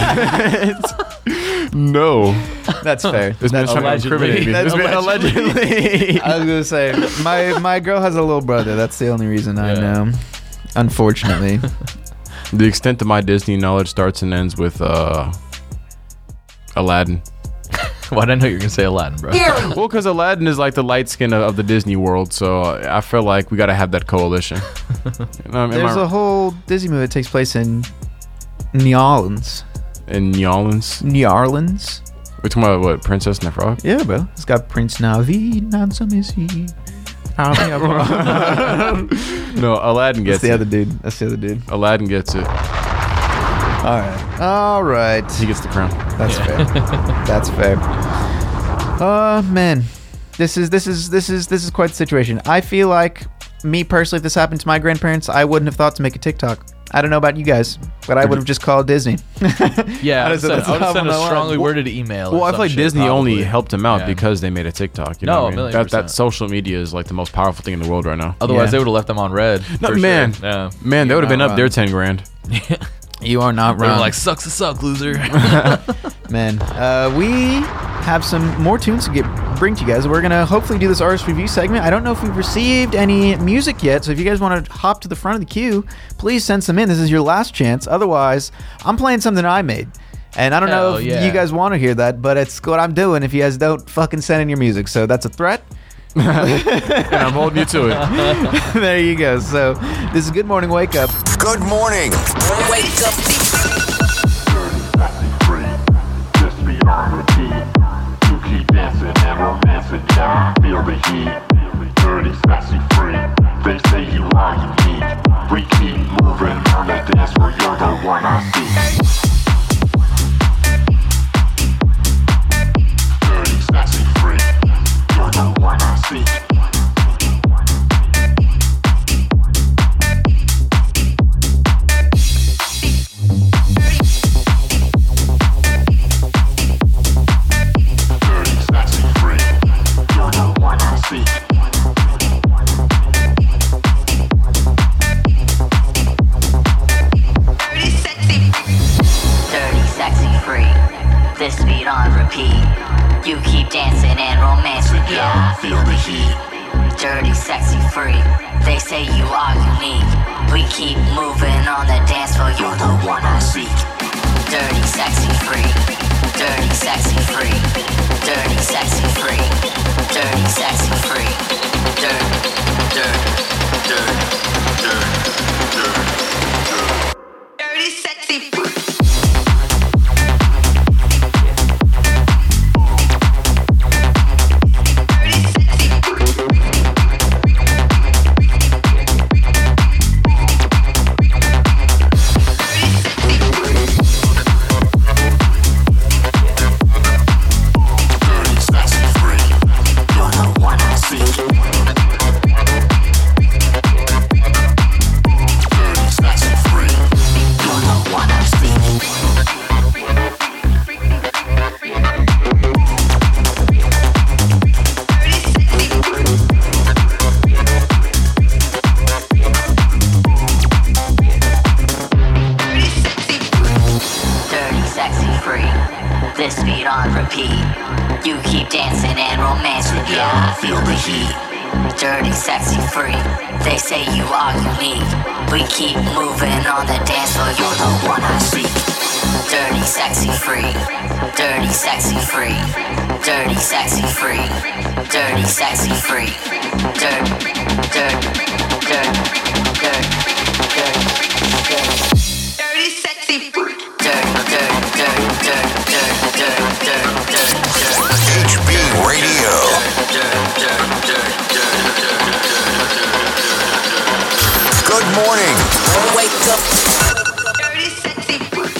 No. That's fair. This man's trying to incriminate me. Allegedly. I was gonna say my girl has a little brother. That's the only reason I know. Unfortunately. The extent of my Disney knowledge starts and ends with Aladdin. Well, I didn't know you were gonna say Aladdin, bro. Well, because Aladdin is like the light skin of the Disney world, so I feel like we gotta have that coalition. There's a whole Disney movie that takes place in New Orleans. In New Orleans? New Orleans. We're talking about what, Princess and the Frog? Yeah, bro. It's got Prince Navid, Nansa Missy. No, Aladdin gets it. That's the other dude. Aladdin gets it. All right. He gets the crown. That's fair. That's fair. Man, this is quite the situation. I feel like, me personally, if this happened to my grandparents, I wouldn't have thought to make a TikTok. I don't know about you guys, but I would have just called Disney. Yeah, I would send a strongly worded email. Well, I feel like Disney only helped him out because they made a TikTok. You know what I mean? That social media is like the most powerful thing in the world right now. Otherwise, they would have left them on red. No, man, man, they would have been up there 10 grand. You are not wrong. They're like, sucks to suck, loser. Man, we have some more tunes to bring to you guys. We're going to hopefully do this artist review segment. I don't know if we've received any music yet, so if you guys want to hop to the front of the queue, please send some in. This is your last chance. Otherwise, I'm playing something I made. And I don't know if you guys want to hear that, but it's what I'm doing if you guys don't fucking send in your music. So that's a threat. And I'm holding you to it. There you go. So this is Good Morning Wake Up. Good morning. Wake up. Just be on repeat. You keep dancing and romancing. it, yeah, I feel the heat. Dirty, sexy, free. They say you are unique. We keep moving on the dance floor. You're the one I see. Dirty, sexy, free. You're the one I see. This beat on repeat. You keep dancing and romancing, yeah, I feel the heat. Dirty, sexy, free. They say you are unique. We keep moving on the dance floor. You're the one I seek. Dirty, sexy, free. Dirty, sexy, free. Dirty, sexy, free. Dirty, sexy, free. Dirty, dirty, dirty, dirty, dirty, dirty, sexy, free. Dirty, sexy, free. They say you are unique. We keep moving on the dance floor. You're the one I seek. Dirty, sexy, free. Dirty, sexy, free. Dirty, sexy, free. Dirty, sexy, free. Dirty, dirty, dirty, dirty, dirty, dirty, sexy, free. Dirty, dirty, dirty, dirty, dirty, dirty, dirty, dirty. HB Radio. Good morning. Wake up. Dirty, sexy, free.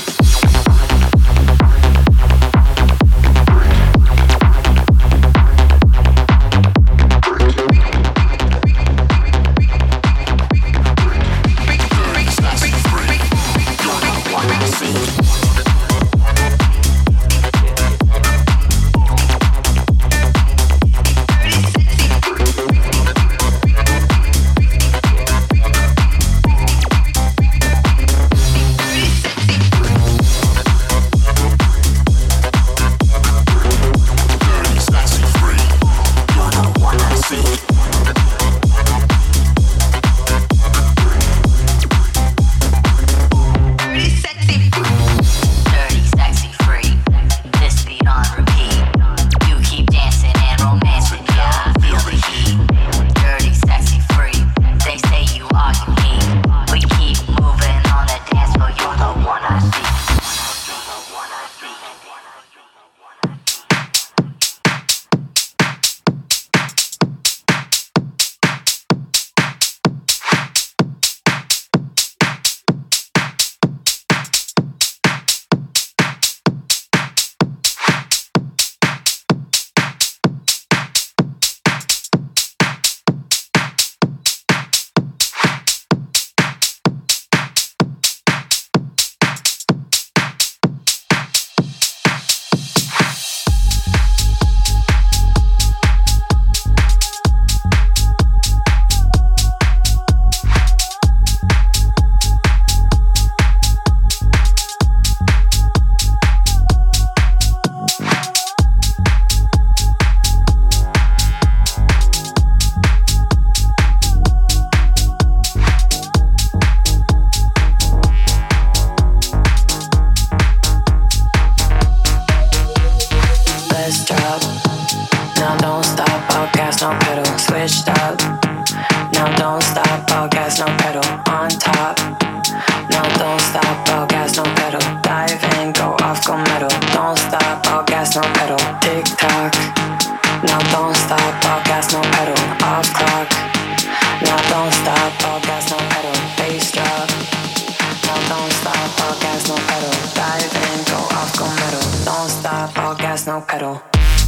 Don't stop, all gas, no pedal. Tick tock, now don't stop. stop, all gas, no pedal, off clock. Now don't stop, all gas, no pedal, bass drop. Now don't stop, all gas, no pedal, dive in, go off, go metal. Don't stop, all gas, no pedal.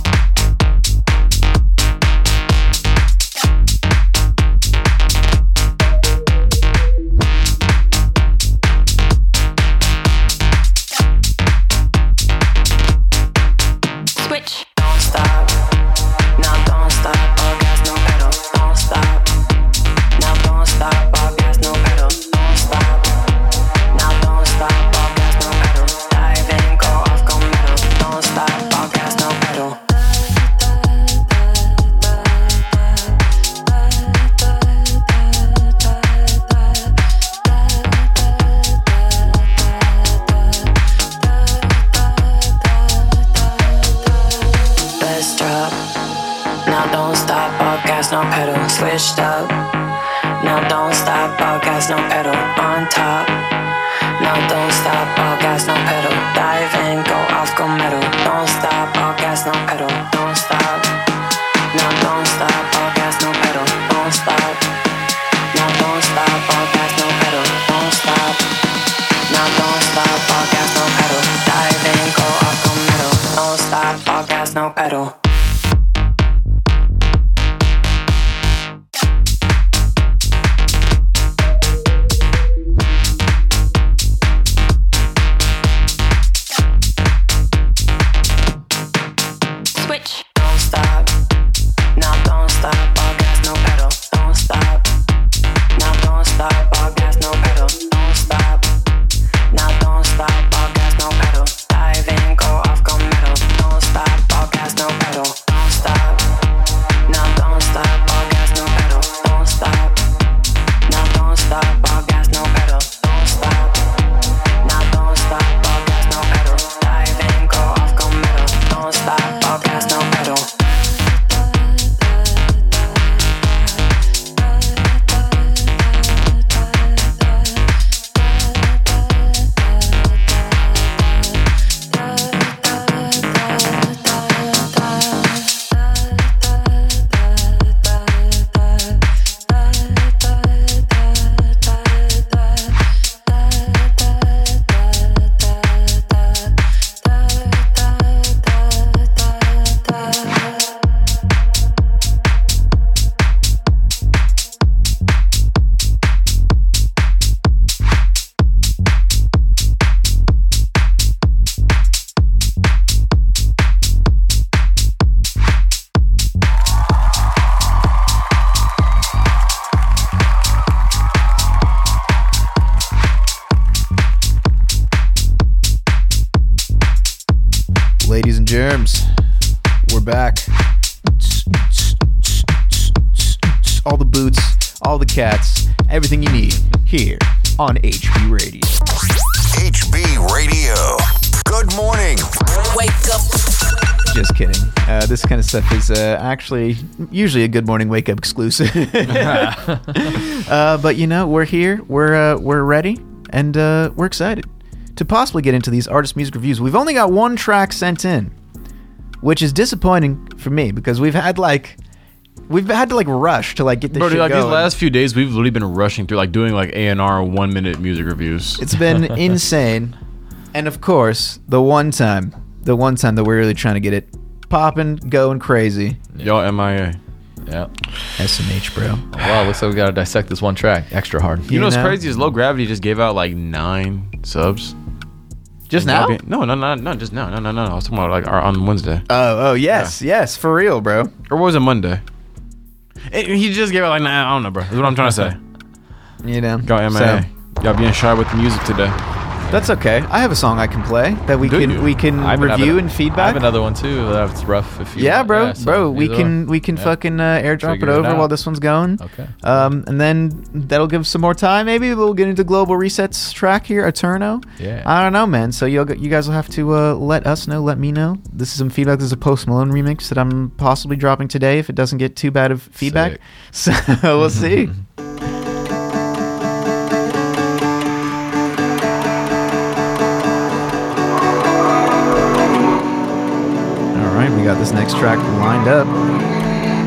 Switch. Don't stop. Now don't stop. All gas, no pedal. Don't stop. Now don't stop. All gas, no pedal. Don't stop. Now don't stop. All gas, no pedal. Dive in, go off, go metal. Don't stop. All gas, no pedal. Let's drop. Now don't stop, all gas, no pedal. Switched up. Now don't stop, all gas, no pedal. On top. Now don't stop, all gas, no pedal. Dive in, go off, go metal. Don't stop, all gas, no pedal. Don't stop. Now don't stop, all gas, no pedal. Don't stop. Now don't stop, all gas, no pedal. Don't stop. Now don't stop, all gas, no pedal. Dive in, go off, go metal. Don't stop, all gas, no pedal. Switch. Don't stop. Now don't stop. All gas, no pedal. Don't stop. Now don't stop. All gas, no pedal. Don't stop. Now don't stop. All gas, no pedal. Dive in, go off, go metal. Don't stop. All gas, no pedal. Don't stop. Now don't stop. All gas, no pedal. Don't stop. Now don't stop. All gas, no pedal. Don't stop. Now don't stop. All gas, no pedal. Dive in, go off, go metal. Don't stop. All gas, no pedal. Ladies and germs, we're back. All the boots, all the cats, everything you need here on HB Radio. HB Radio. Good morning. Wake up. Just kidding. This kind of stuff is actually usually a Good Morning Wake Up exclusive. But you know, we're here, we're ready, and we're excited to possibly get into these artist music reviews. We've only got one track sent in, which is disappointing for me because we've had to rush to get this shit like going. These last few days, we've literally been rushing through doing A&R 1 minute music reviews. It's been insane, and of course, the one time that we're really trying to get it popping, going crazy. Y'all MIA. Yeah. SMH, bro. Oh, wow, looks like we gotta dissect this one track extra hard. You know what's crazy is Low Gravity just gave out 9 subs. Just now? No, not just now. No. I was talking about on Wednesday. Oh, yes, for real, bro. Or was it Monday? He just gave out I don't know, bro. That's what I'm trying to say. You know. Go MIA. Y'all being shy with the music today. That's okay. I have a song I can play that we can review and feedback. I have another one too. That's rough. If you yeah, want. bro. We can fucking airdrop Figure it it over out. while this one's going. Okay. And then that'll give some more time. Maybe we'll get into Global Reset's track here, Eterno. Yeah. I don't know, man. So you guys will have to let us know. Let me know. This is some feedback. This is a Post Malone remix that I'm possibly dropping today if it doesn't get too bad of feedback. Sick. So we'll see. We got this next track lined up.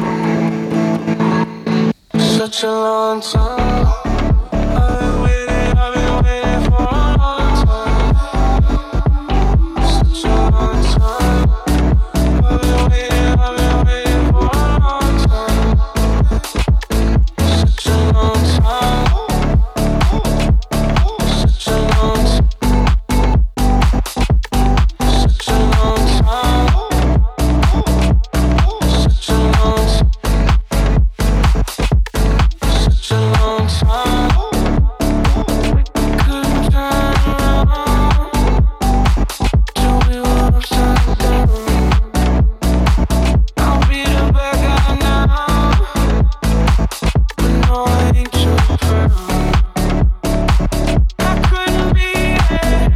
Such a long time. I've been waiting for a long time. Such a long time. I've been waiting for a long time. Such a long time. Such a long time. Such a long time. Such a long time. Such a long time. Couldn't turn around. Tell me what I'm saying down. I'll be the bad guy now, but no, I ain't too proud. I couldn't be it,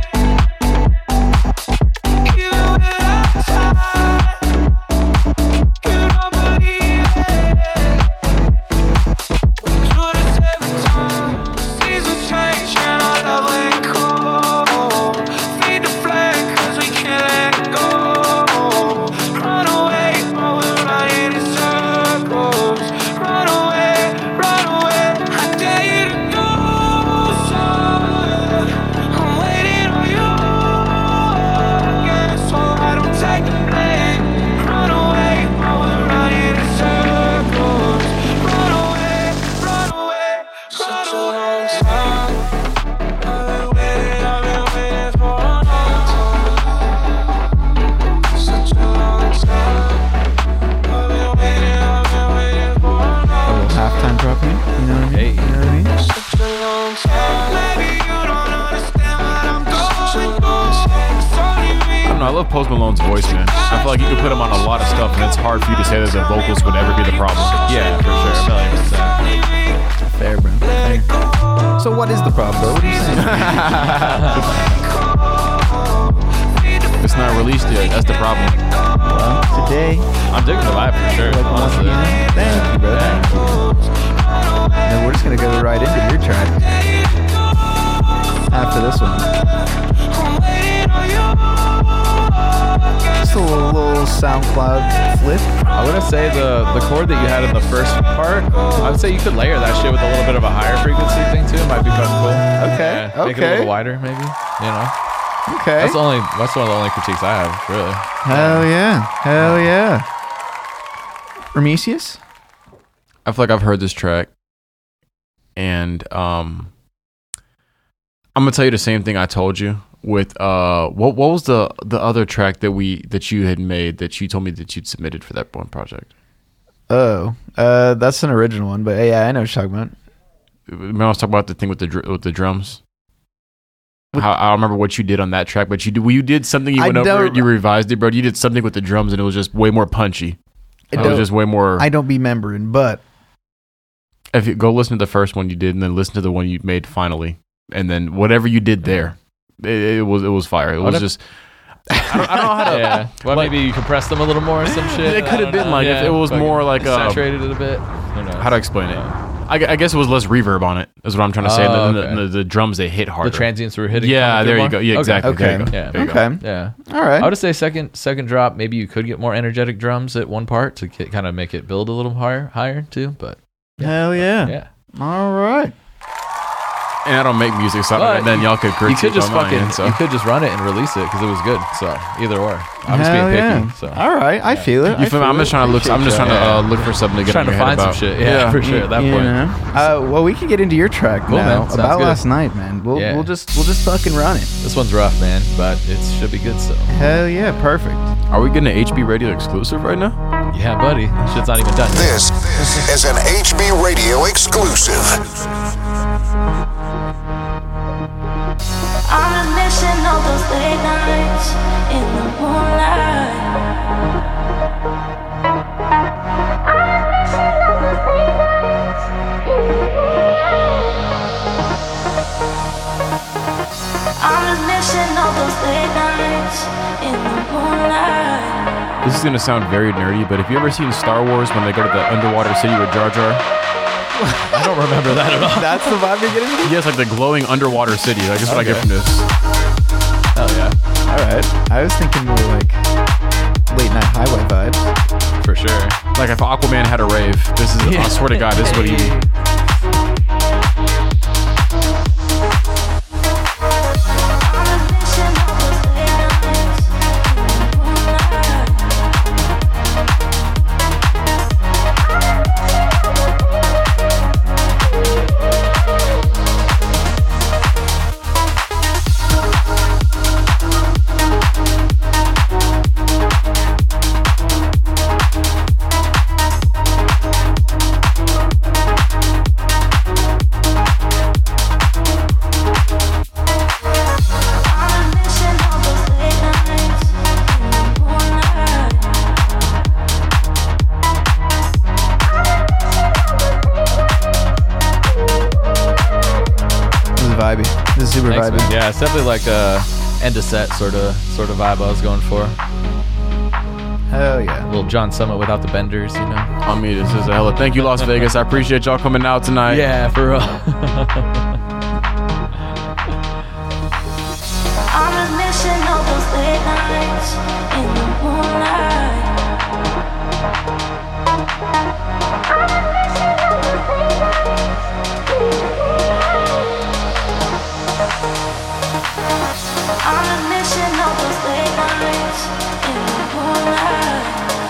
even when I tried. You don't believe it. Seasons change and our love ain't cold. Feed the flame 'cause we can't let go. Run away, but we're running in circles. Run away, I dare you to go. Son, I'm waiting on you again, so I don't take the blame. Run away, but we're running in circles. Run away, such a long time. I've been waiting for a long time. Such a long time. I've been waiting for a long time. Halftime drop in. You know what I mean? You know what I mean? Such a long time. Maybe you don't understand what I'm going through. It's only me. I don't know. I love Post Malone's voice, man. I feel like you could put him on a lot of stuff, and it's hard for you to say that the vocals would ever be the problem. Yeah, for sure. $1 million%. Fair, bro. Fair. So what is the problem, bro? What are you saying? It's not released yet. That's the problem. Well, today. I'm digging the vibe for sure. Honestly. Thank you, bro. Thank you. And we're just gonna go right into your track after this one. Just a little SoundCloud flip. I wouldn't say the chord that you had in the first part. I would say you could layer that shit with a little bit of a higher frequency thing too. It might be kind of cool. Okay. Yeah, make it a little wider, maybe. You know. Okay. That's one of the only critiques I have, really. Hell yeah. Hell yeah. Remesius? I feel like I've heard this track, and I'm gonna tell you the same thing I told you with what was the other track that you had made that you told me that you'd submitted for that one project? Oh, that's an original one, but yeah, I know what you're talking about. Remember I was talking about the thing with the drums. I remember what you did on that track, but you did something. You went over it, you revised it, bro. You did something with the drums, and it was just way more punchy. It was just way more. I don't be remembering, but if you go listen to the first one you did, and then listen to the one you made finally, and then whatever you did there, it was fire. It was just. I don't know how to. Yeah. Well, like, maybe you compressed them a little more or some shit. It could have been like if it was more like saturated it a bit. How to explain it? I guess it was less reverb on it. Is what I'm trying to say. The drums they hit harder. The transients were hitting. Yeah, there you go. Yeah, exactly. Okay. There you go. Yeah. There you Okay. go. Yeah. All right. I would say second drop. Maybe you could get more energetic drums at one part to kind of make it build a little higher too. But hell yeah. Yeah. All right. And I don't make music, so then y'all could critique. You could just you could just run it and release it because it was good. So either or. I'm just being picky. So all right, I feel it. You feel me? I'm just trying to look. I'm just trying to look for something to get. Trying to find some shit. Yeah, for sure. At that point. Well, we can get into your track now about last night, man. We'll just fucking run it. This one's rough, man, but it should be good. So hell yeah, perfect. Are we getting an HB Radio exclusive right now? Yeah, buddy. Shit's not even done. This is an HB Radio exclusive. I'm missing all those late nights in the moonlight. I'm missing all those late nights in the moonlight. I'm missing all those late nights in the moonlight. This is gonna sound very nerdy, but have you ever seen Star Wars when they go to the underwater city with Jar Jar? I don't remember that at all. That's the vibe you're getting? Yes, like the glowing underwater city. Like, that's what I get from this. Hell yeah. All right. I was thinking more like late night highway vibes. For sure. Like if Aquaman had a rave, this is. I swear to God, this is what he. This is super Thanks, vibey. man. Yeah, it's definitely like a end of set sort of vibe I was going for. Hell yeah. A little John Summit without the benders, you know. I mean, this is a hella. Thank you, Las Vegas. I appreciate y'all coming out tonight. Yeah, for real. I'm missing all those late nights in the moonlight. I'm missing all those late nights in the moonlight.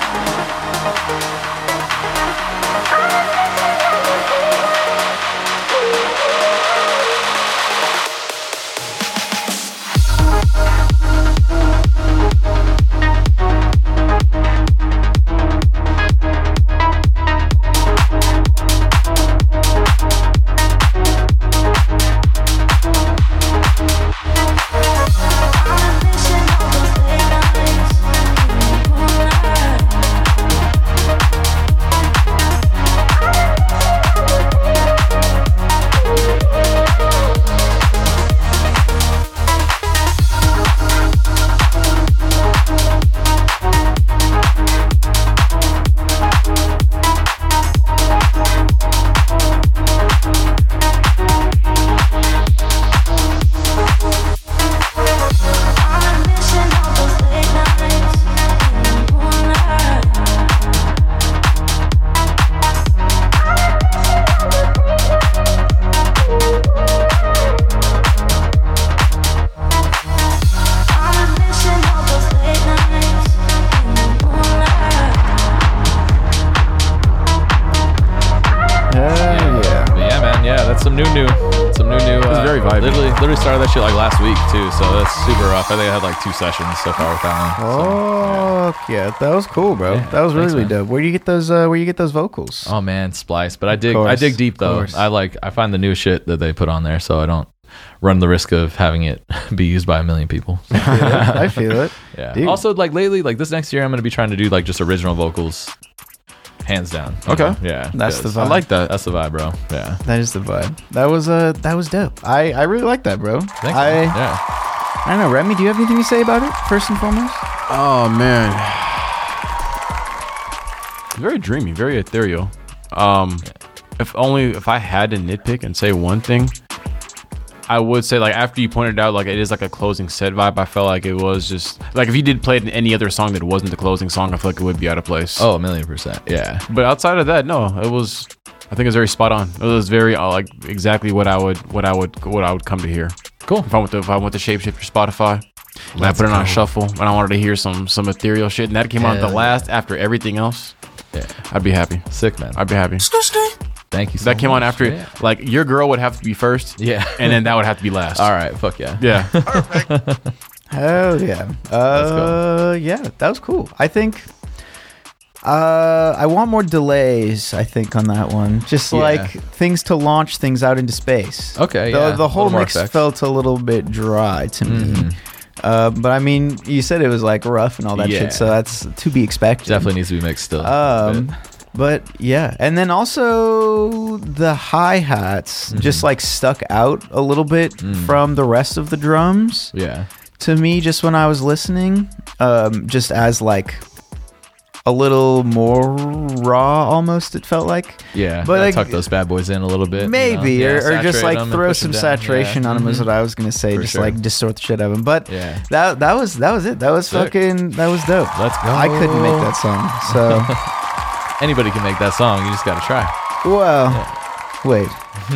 Literally started that shit like last week too, so that's super rough. I think I had like 2 sessions so far with that one. Oh, yeah, that was cool, bro. Yeah, that was really, thanks, really man. dope. Where do you get those? Where you get those vocals? Oh man, Splice. But I dig deep though. course. I find the new shit that they put on there, so I don't run the risk of having it be used by a million people. I feel it. Yeah. Dude. Also, like lately, like this next year, I'm gonna be trying to do like just original vocals, hands down. You Okay. know? Yeah. That's the 'cause vibe. I like that. That's the vibe, bro. Yeah. That is the vibe. That was dope. I really like that, bro. Thanks, man. Yeah. I don't know, Remy. Do you have anything to say about it? First and foremost. Oh man, very dreamy, very ethereal. If I had to nitpick and say one thing, I would say like after you pointed out like it is like a closing set vibe. I felt like it was just like if you did play it in any other song that wasn't the closing song, I feel like it would be out of place. Oh, 1,000,000%. Yeah. But outside of that, no, it was. I think it's very spot on. It was very like exactly what I would come to hear. Cool. If I went to Shapeshifter Spotify, and I put it on shuffle, and I wanted to hear some ethereal shit, and that came out the last after everything else. Yeah, I'd be happy. Sick, man. I'd be happy. Thank you. So That came on much. after, Yeah. like your girl would have to be first, Yeah. and then that would have to be last. All right. Fuck yeah. Yeah. Hell yeah. Yeah, that was cool. I think I want more delays, I think, on that one. Just Yeah. like things to launch things out into space. Okay, The, yeah. the A whole little more mix effects. felt a little bit dry to me. But I mean, you said it was like rough and all that Yeah. shit, so that's to be expected. Definitely needs to be mixed still. But yeah, and then also the hi-hats just like stuck out a little bit from the rest of the drums Yeah. to me just when I was listening, just as like a little more raw, almost. It felt like. Yeah, but like, tuck those bad boys in a little bit. Maybe, you know? or just like them throw and some push 'em down. saturation on them is what I was gonna say. For Just sure. like distort the shit out of them. But Yeah. that was it. That was Sick. that was dope. Let's go. I couldn't make that song, so Anybody can make that song. You just got to try. well, wait.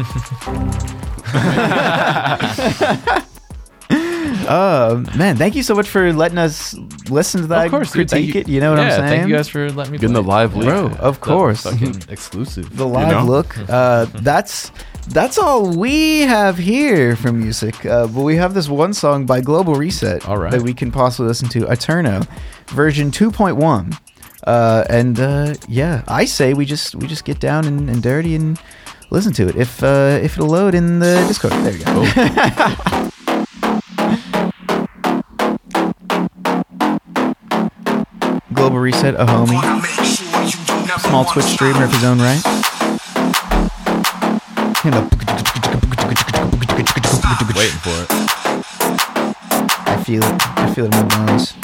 Man, thank you so much for letting us listen to that. Of course, dude. critique it. You know what I'm saying? Thank you guys for letting me Getting the play. live leak. Bro, of course. Fucking exclusive. The live look. That's all we have here from music. But we have this one song by Global Reset that we can possibly listen to, Eterno, version 2.1. Yeah, I say we just get down and dirty and listen to it. If it'll load in the Discord. There you go. Global Reset, a homie. Small Twitch streamer of his own right. Waiting for it. I feel it in my bones.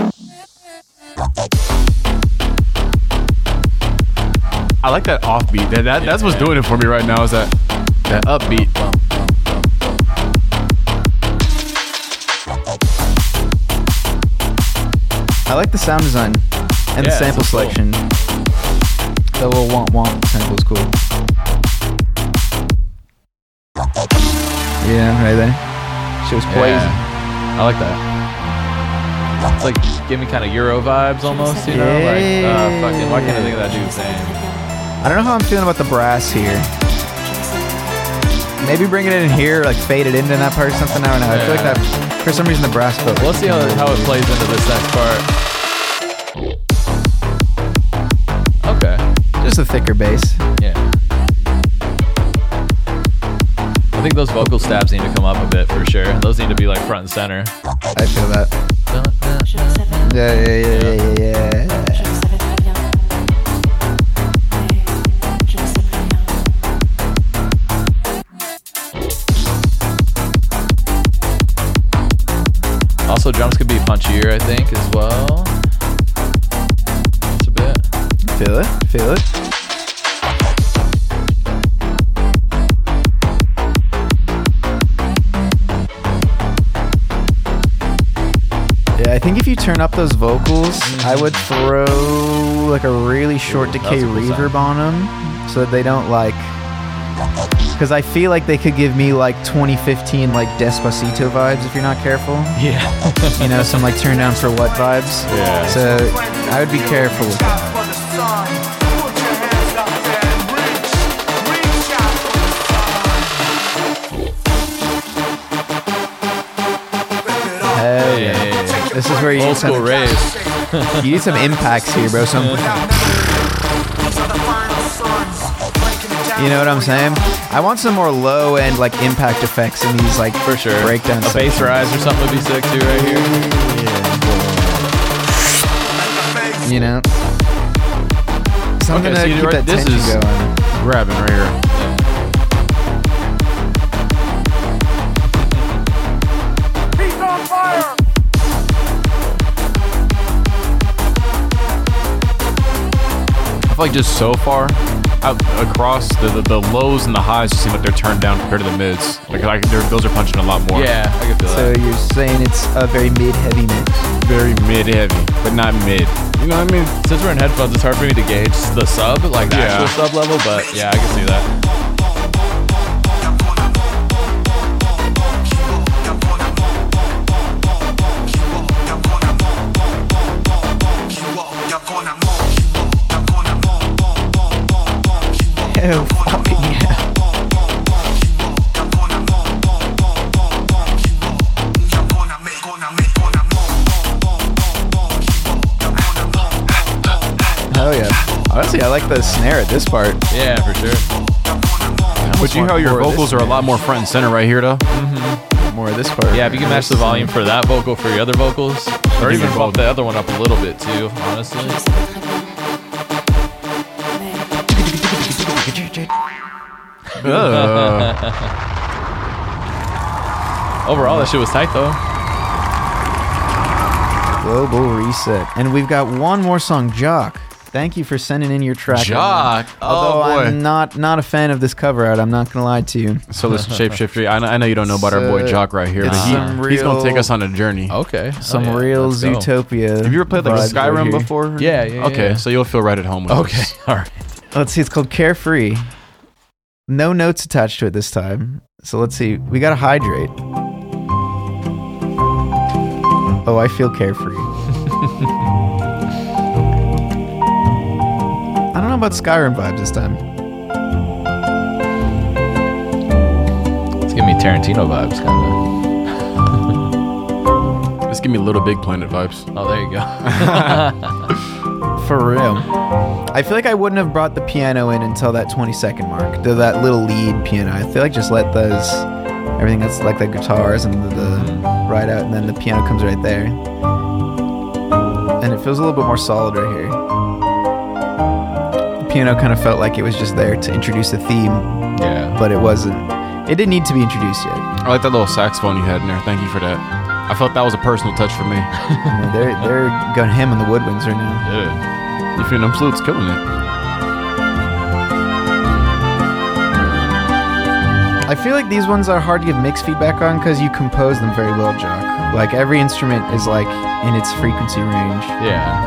I like that offbeat. That's what's doing it for me right now. Is that upbeat? I like the sound design and the sample selection. The little womp womp sample is cool. Yeah, right there. She was crazy. I like that. It's like give me kind of Euro vibes almost, you know? Like fucking why can't I think of that dude's name? I don't know how I'm feeling about the brass here. Maybe bring it in here, like fade it into that part or something. I don't know. I feel like that for some reason the brass felt. We'll see how it plays into this next part. Okay. Just a thicker bass. Yeah. I think those vocal stabs need to come up a bit for sure. Those need to be like front and center. I feel that. Yeah. Also, drums could be punchier, I think, as well. Just a bit. Feel it. Yeah, I think if you turn up those vocals, I would throw like a really short decay reverb on them so that they don't like. Because I feel like they could give me like 2015 like Despacito vibes if you're not careful. Yeah. You know, some like turn down for what vibes. Yeah. So I would be careful with that. Hell yeah. This is where you Old need some school rave. You need some impacts here, bro. Some. You know what I'm saying? I want some more low end like impact effects in these like for sure breakdown. A bass rise or something would be sick too right here. You know, something Okay, to see, keep right- that this tension is going. grabbing right here. He's on fire! I feel like just so far out across the lows and the highs just seem like they're turned down compared to the mids. Like those are punching a lot more. Yeah, I can feel So that. you're saying it's a very mid-heavy mix. Very mid-heavy, but not mid. You know what I mean? Since we're in headphones, it's hard for me to gauge the sub, like the Yeah. actual sub level, but yeah, I can see that. Hell fucking yeah. Hell yeah. Honestly, I like the snare at this part. Yeah, for sure. But you know how your more of vocals this, are a lot more front and center right here, though. More of this part. Yeah, if you can match the volume for that vocal for your other vocals, or even bump the other one up a little bit too, honestly. Uh. Overall, that shit was tight though. Global Reset. And we've got one more song, Jock. Thank you for sending in your track. Jock. Although Oh, boy. I'm not a fan of this cover art, I'm not going to lie to you. So listen, Shapeshifter, I know you don't know about our boy Jock right here, but he's going to take us on a journey. Okay. Some real Zootopia. Have you ever played like vibes Skyrim right here. before? Yeah. Okay, so you'll feel right at home with us. All right. Let's see, it's called Carefree. No notes attached to it this time. So let's see. We got to hydrate. Oh, I feel carefree. I don't know about Skyrim vibes this time. It's giving me Tarantino vibes, kind of. Just give me Little Big Planet vibes. Oh, there you go. For real. I feel like I wouldn't have brought the piano in until that 20-second mark. That little lead piano. I feel like just let those, everything that's like the guitars and the right out, and then the piano comes right there. And it feels a little bit more solid right here. The piano kind of felt like it was just there to introduce the theme. Yeah. But it wasn't. It didn't need to be introduced yet. I like that little saxophone you had in there. Thank you for that. I felt that was a personal touch for me. Yeah, they're going ham on the woodwinds right now. Yeah. You feel them flutes killing it. I feel like these ones are hard to give mixed feedback on because you compose them very well, Jock. Like every instrument is like in its frequency range. Yeah.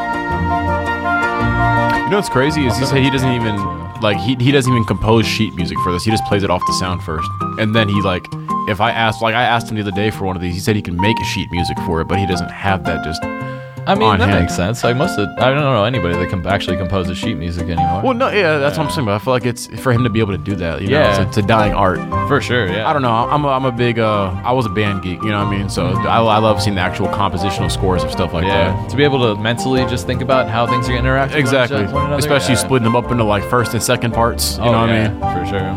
You know what's crazy is he said he doesn't even like he doesn't even compose sheet music for this. He just plays it off the sound first, and then he like if I asked him the other day for one of these, he said he can make a sheet music for it, but he doesn't have that just. I mean, that hand. makes sense. Like I don't know anybody that can actually compose a sheet music anymore. Well, no, yeah, that's what I'm saying. But I feel like it's for him to be able to do that. You know, Yeah. it's a dying art For sure, yeah. I don't know. I'm a big. I was a band geek. You know what I mean? So I love seeing the actual compositional scores of stuff like that. To be able to mentally just think about how things are interacting. Exactly. With one another, Especially yeah. splitting them up into like first and second parts. You know what I mean? For sure.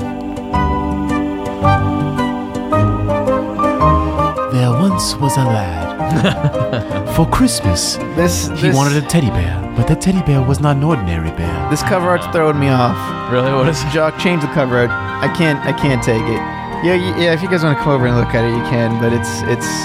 There once was a lad. For Christmas, he wanted a teddy bear, but the teddy bear was not an ordinary bear. This cover art's throwing me off. Really? What is it? Jock, change the cover art. I can't take it. Yeah. If you guys want to come over and look at it, you can. But it's.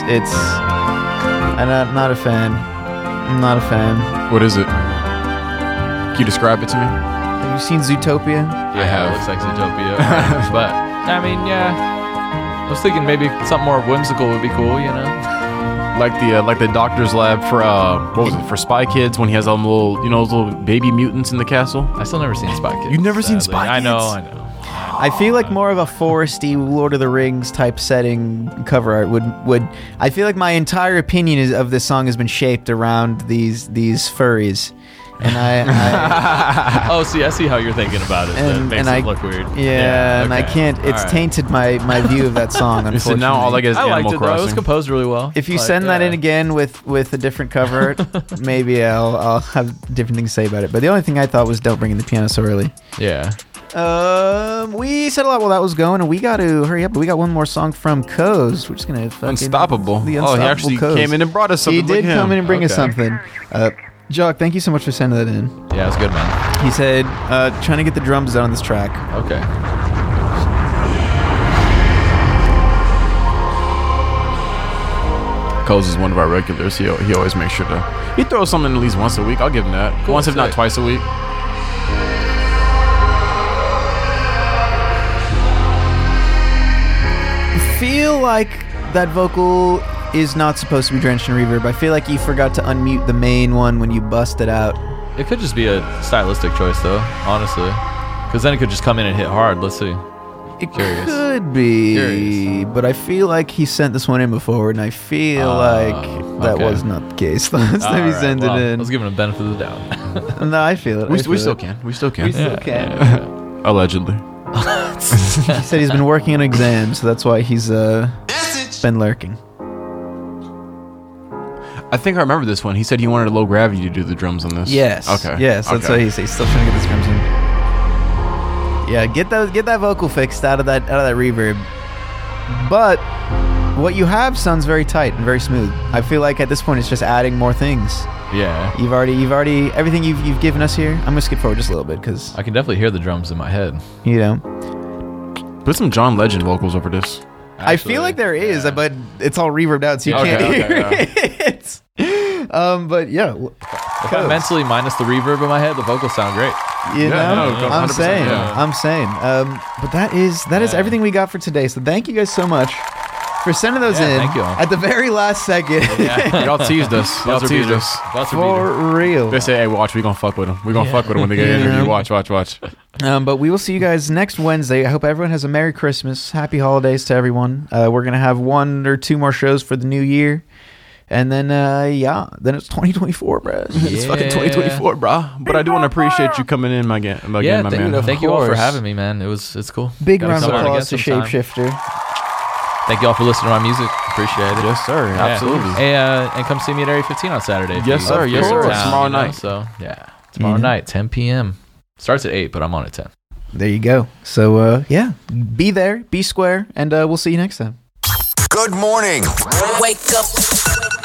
I'm not a fan. I'm not a fan. What is it? Can you describe it to me? Have you seen Zootopia? Yeah, it looks like Zootopia. But I mean, yeah. I was thinking maybe something more whimsical would be cool, you know. Like the doctor's lab for what was it, for Spy Kids, when he has those little baby mutants in the castle. I still never seen Spy Kids. You've never seen Spy Kids? I know. I feel like more of a foresty Lord of the Rings type setting cover art would. I feel like my entire opinion of this song has been shaped around these furries, and I oh, see, I see how you're thinking about it. That makes it look weird. Yeah, and I okay. can't. It's All right. tainted my view of that song. So Unfortunately, now all I get is I liked Animal it though. It was Crossing. composed really well. If you Like, send that in again with a different cover art, maybe I'll have different things to say about it. But the only thing I thought was don't bring in the piano so early. Yeah. We said a lot while that was going, and we got to hurry up. But we got one more song from Coz. We're just gonna fucking Unstoppable. The Oh, he Unstoppable actually Coz. came in and brought us something. He did Look at come him. in and bring us Okay. something. Jock, thank you so much for sending that in. Yeah, it's good, man. He said, trying to get the drums down on this track. Okay. Coles is one of our regulars. He always makes sure to. He throws something at least once a week. I'll give him that. Cool, Once, if not sick. twice a week. I feel like that vocal is not supposed to be drenched in reverb. I feel like you forgot to unmute the main one when you bust it out. It could just be a stylistic choice, though, honestly. Because then it could just come in and hit hard. Let's see. Curious. Could be, but I feel like he sent this one in before, and I feel like that okay. was not the case last time he sent it in. Let's give him a benefit of the doubt. No, I feel it. We I feel still it. can. We still can. We still can. Allegedly. He said he's been working on exams, so that's why he's been lurking. I think I remember this one. He said he wanted a low gravity to do the drums on this. Yes. Okay. Yes, that's okay. what he's still trying to get this drums in. Yeah, get that vocal fixed out of that reverb. But what you have sounds very tight and very smooth. I feel like at this point it's just adding more things. Yeah. You've already everything you've given us here. I'm gonna skip forward just a little bit because I can definitely hear the drums in my head. you know. Put some John Legend vocals over this. I feel like there is, but it's all reverbed out, so you can't hear it. But yeah, if I mentally minus the reverb in my head, the vocals sound great. You know, no, I'm 100%, saying, yeah. I'm saying. But that is everything we got for today. So thank you guys so much for sending those in thank you all. at the very last second. Y'all teased us. Y'all teased us. For real. They say, hey, watch, we gonna fuck with them. We gonna fuck with them when they get interviewed. Watch. But we will see you guys next Wednesday. I hope everyone has a Merry Christmas. Happy holidays to everyone. We're going to have 1 or 2 more shows for the new year. And then, then it's 2024, bro. It's fucking 2024, bro. But I do want to appreciate you coming in, my man. Thank you all for having me, man. It's cool. Big round of applause to Shapeshifter. Thank you all for listening to my music. Appreciate it. Yes, sir. Yeah. Absolutely. Hey, and come see me at Area 15 on Saturday. Yes, sir. Yes, sir. Tomorrow night. So, tomorrow night, 10 p.m. Starts at 8, but I'm on at 10. There you go. So, be there, be square, and we'll see you next time. Good morning. Wake up.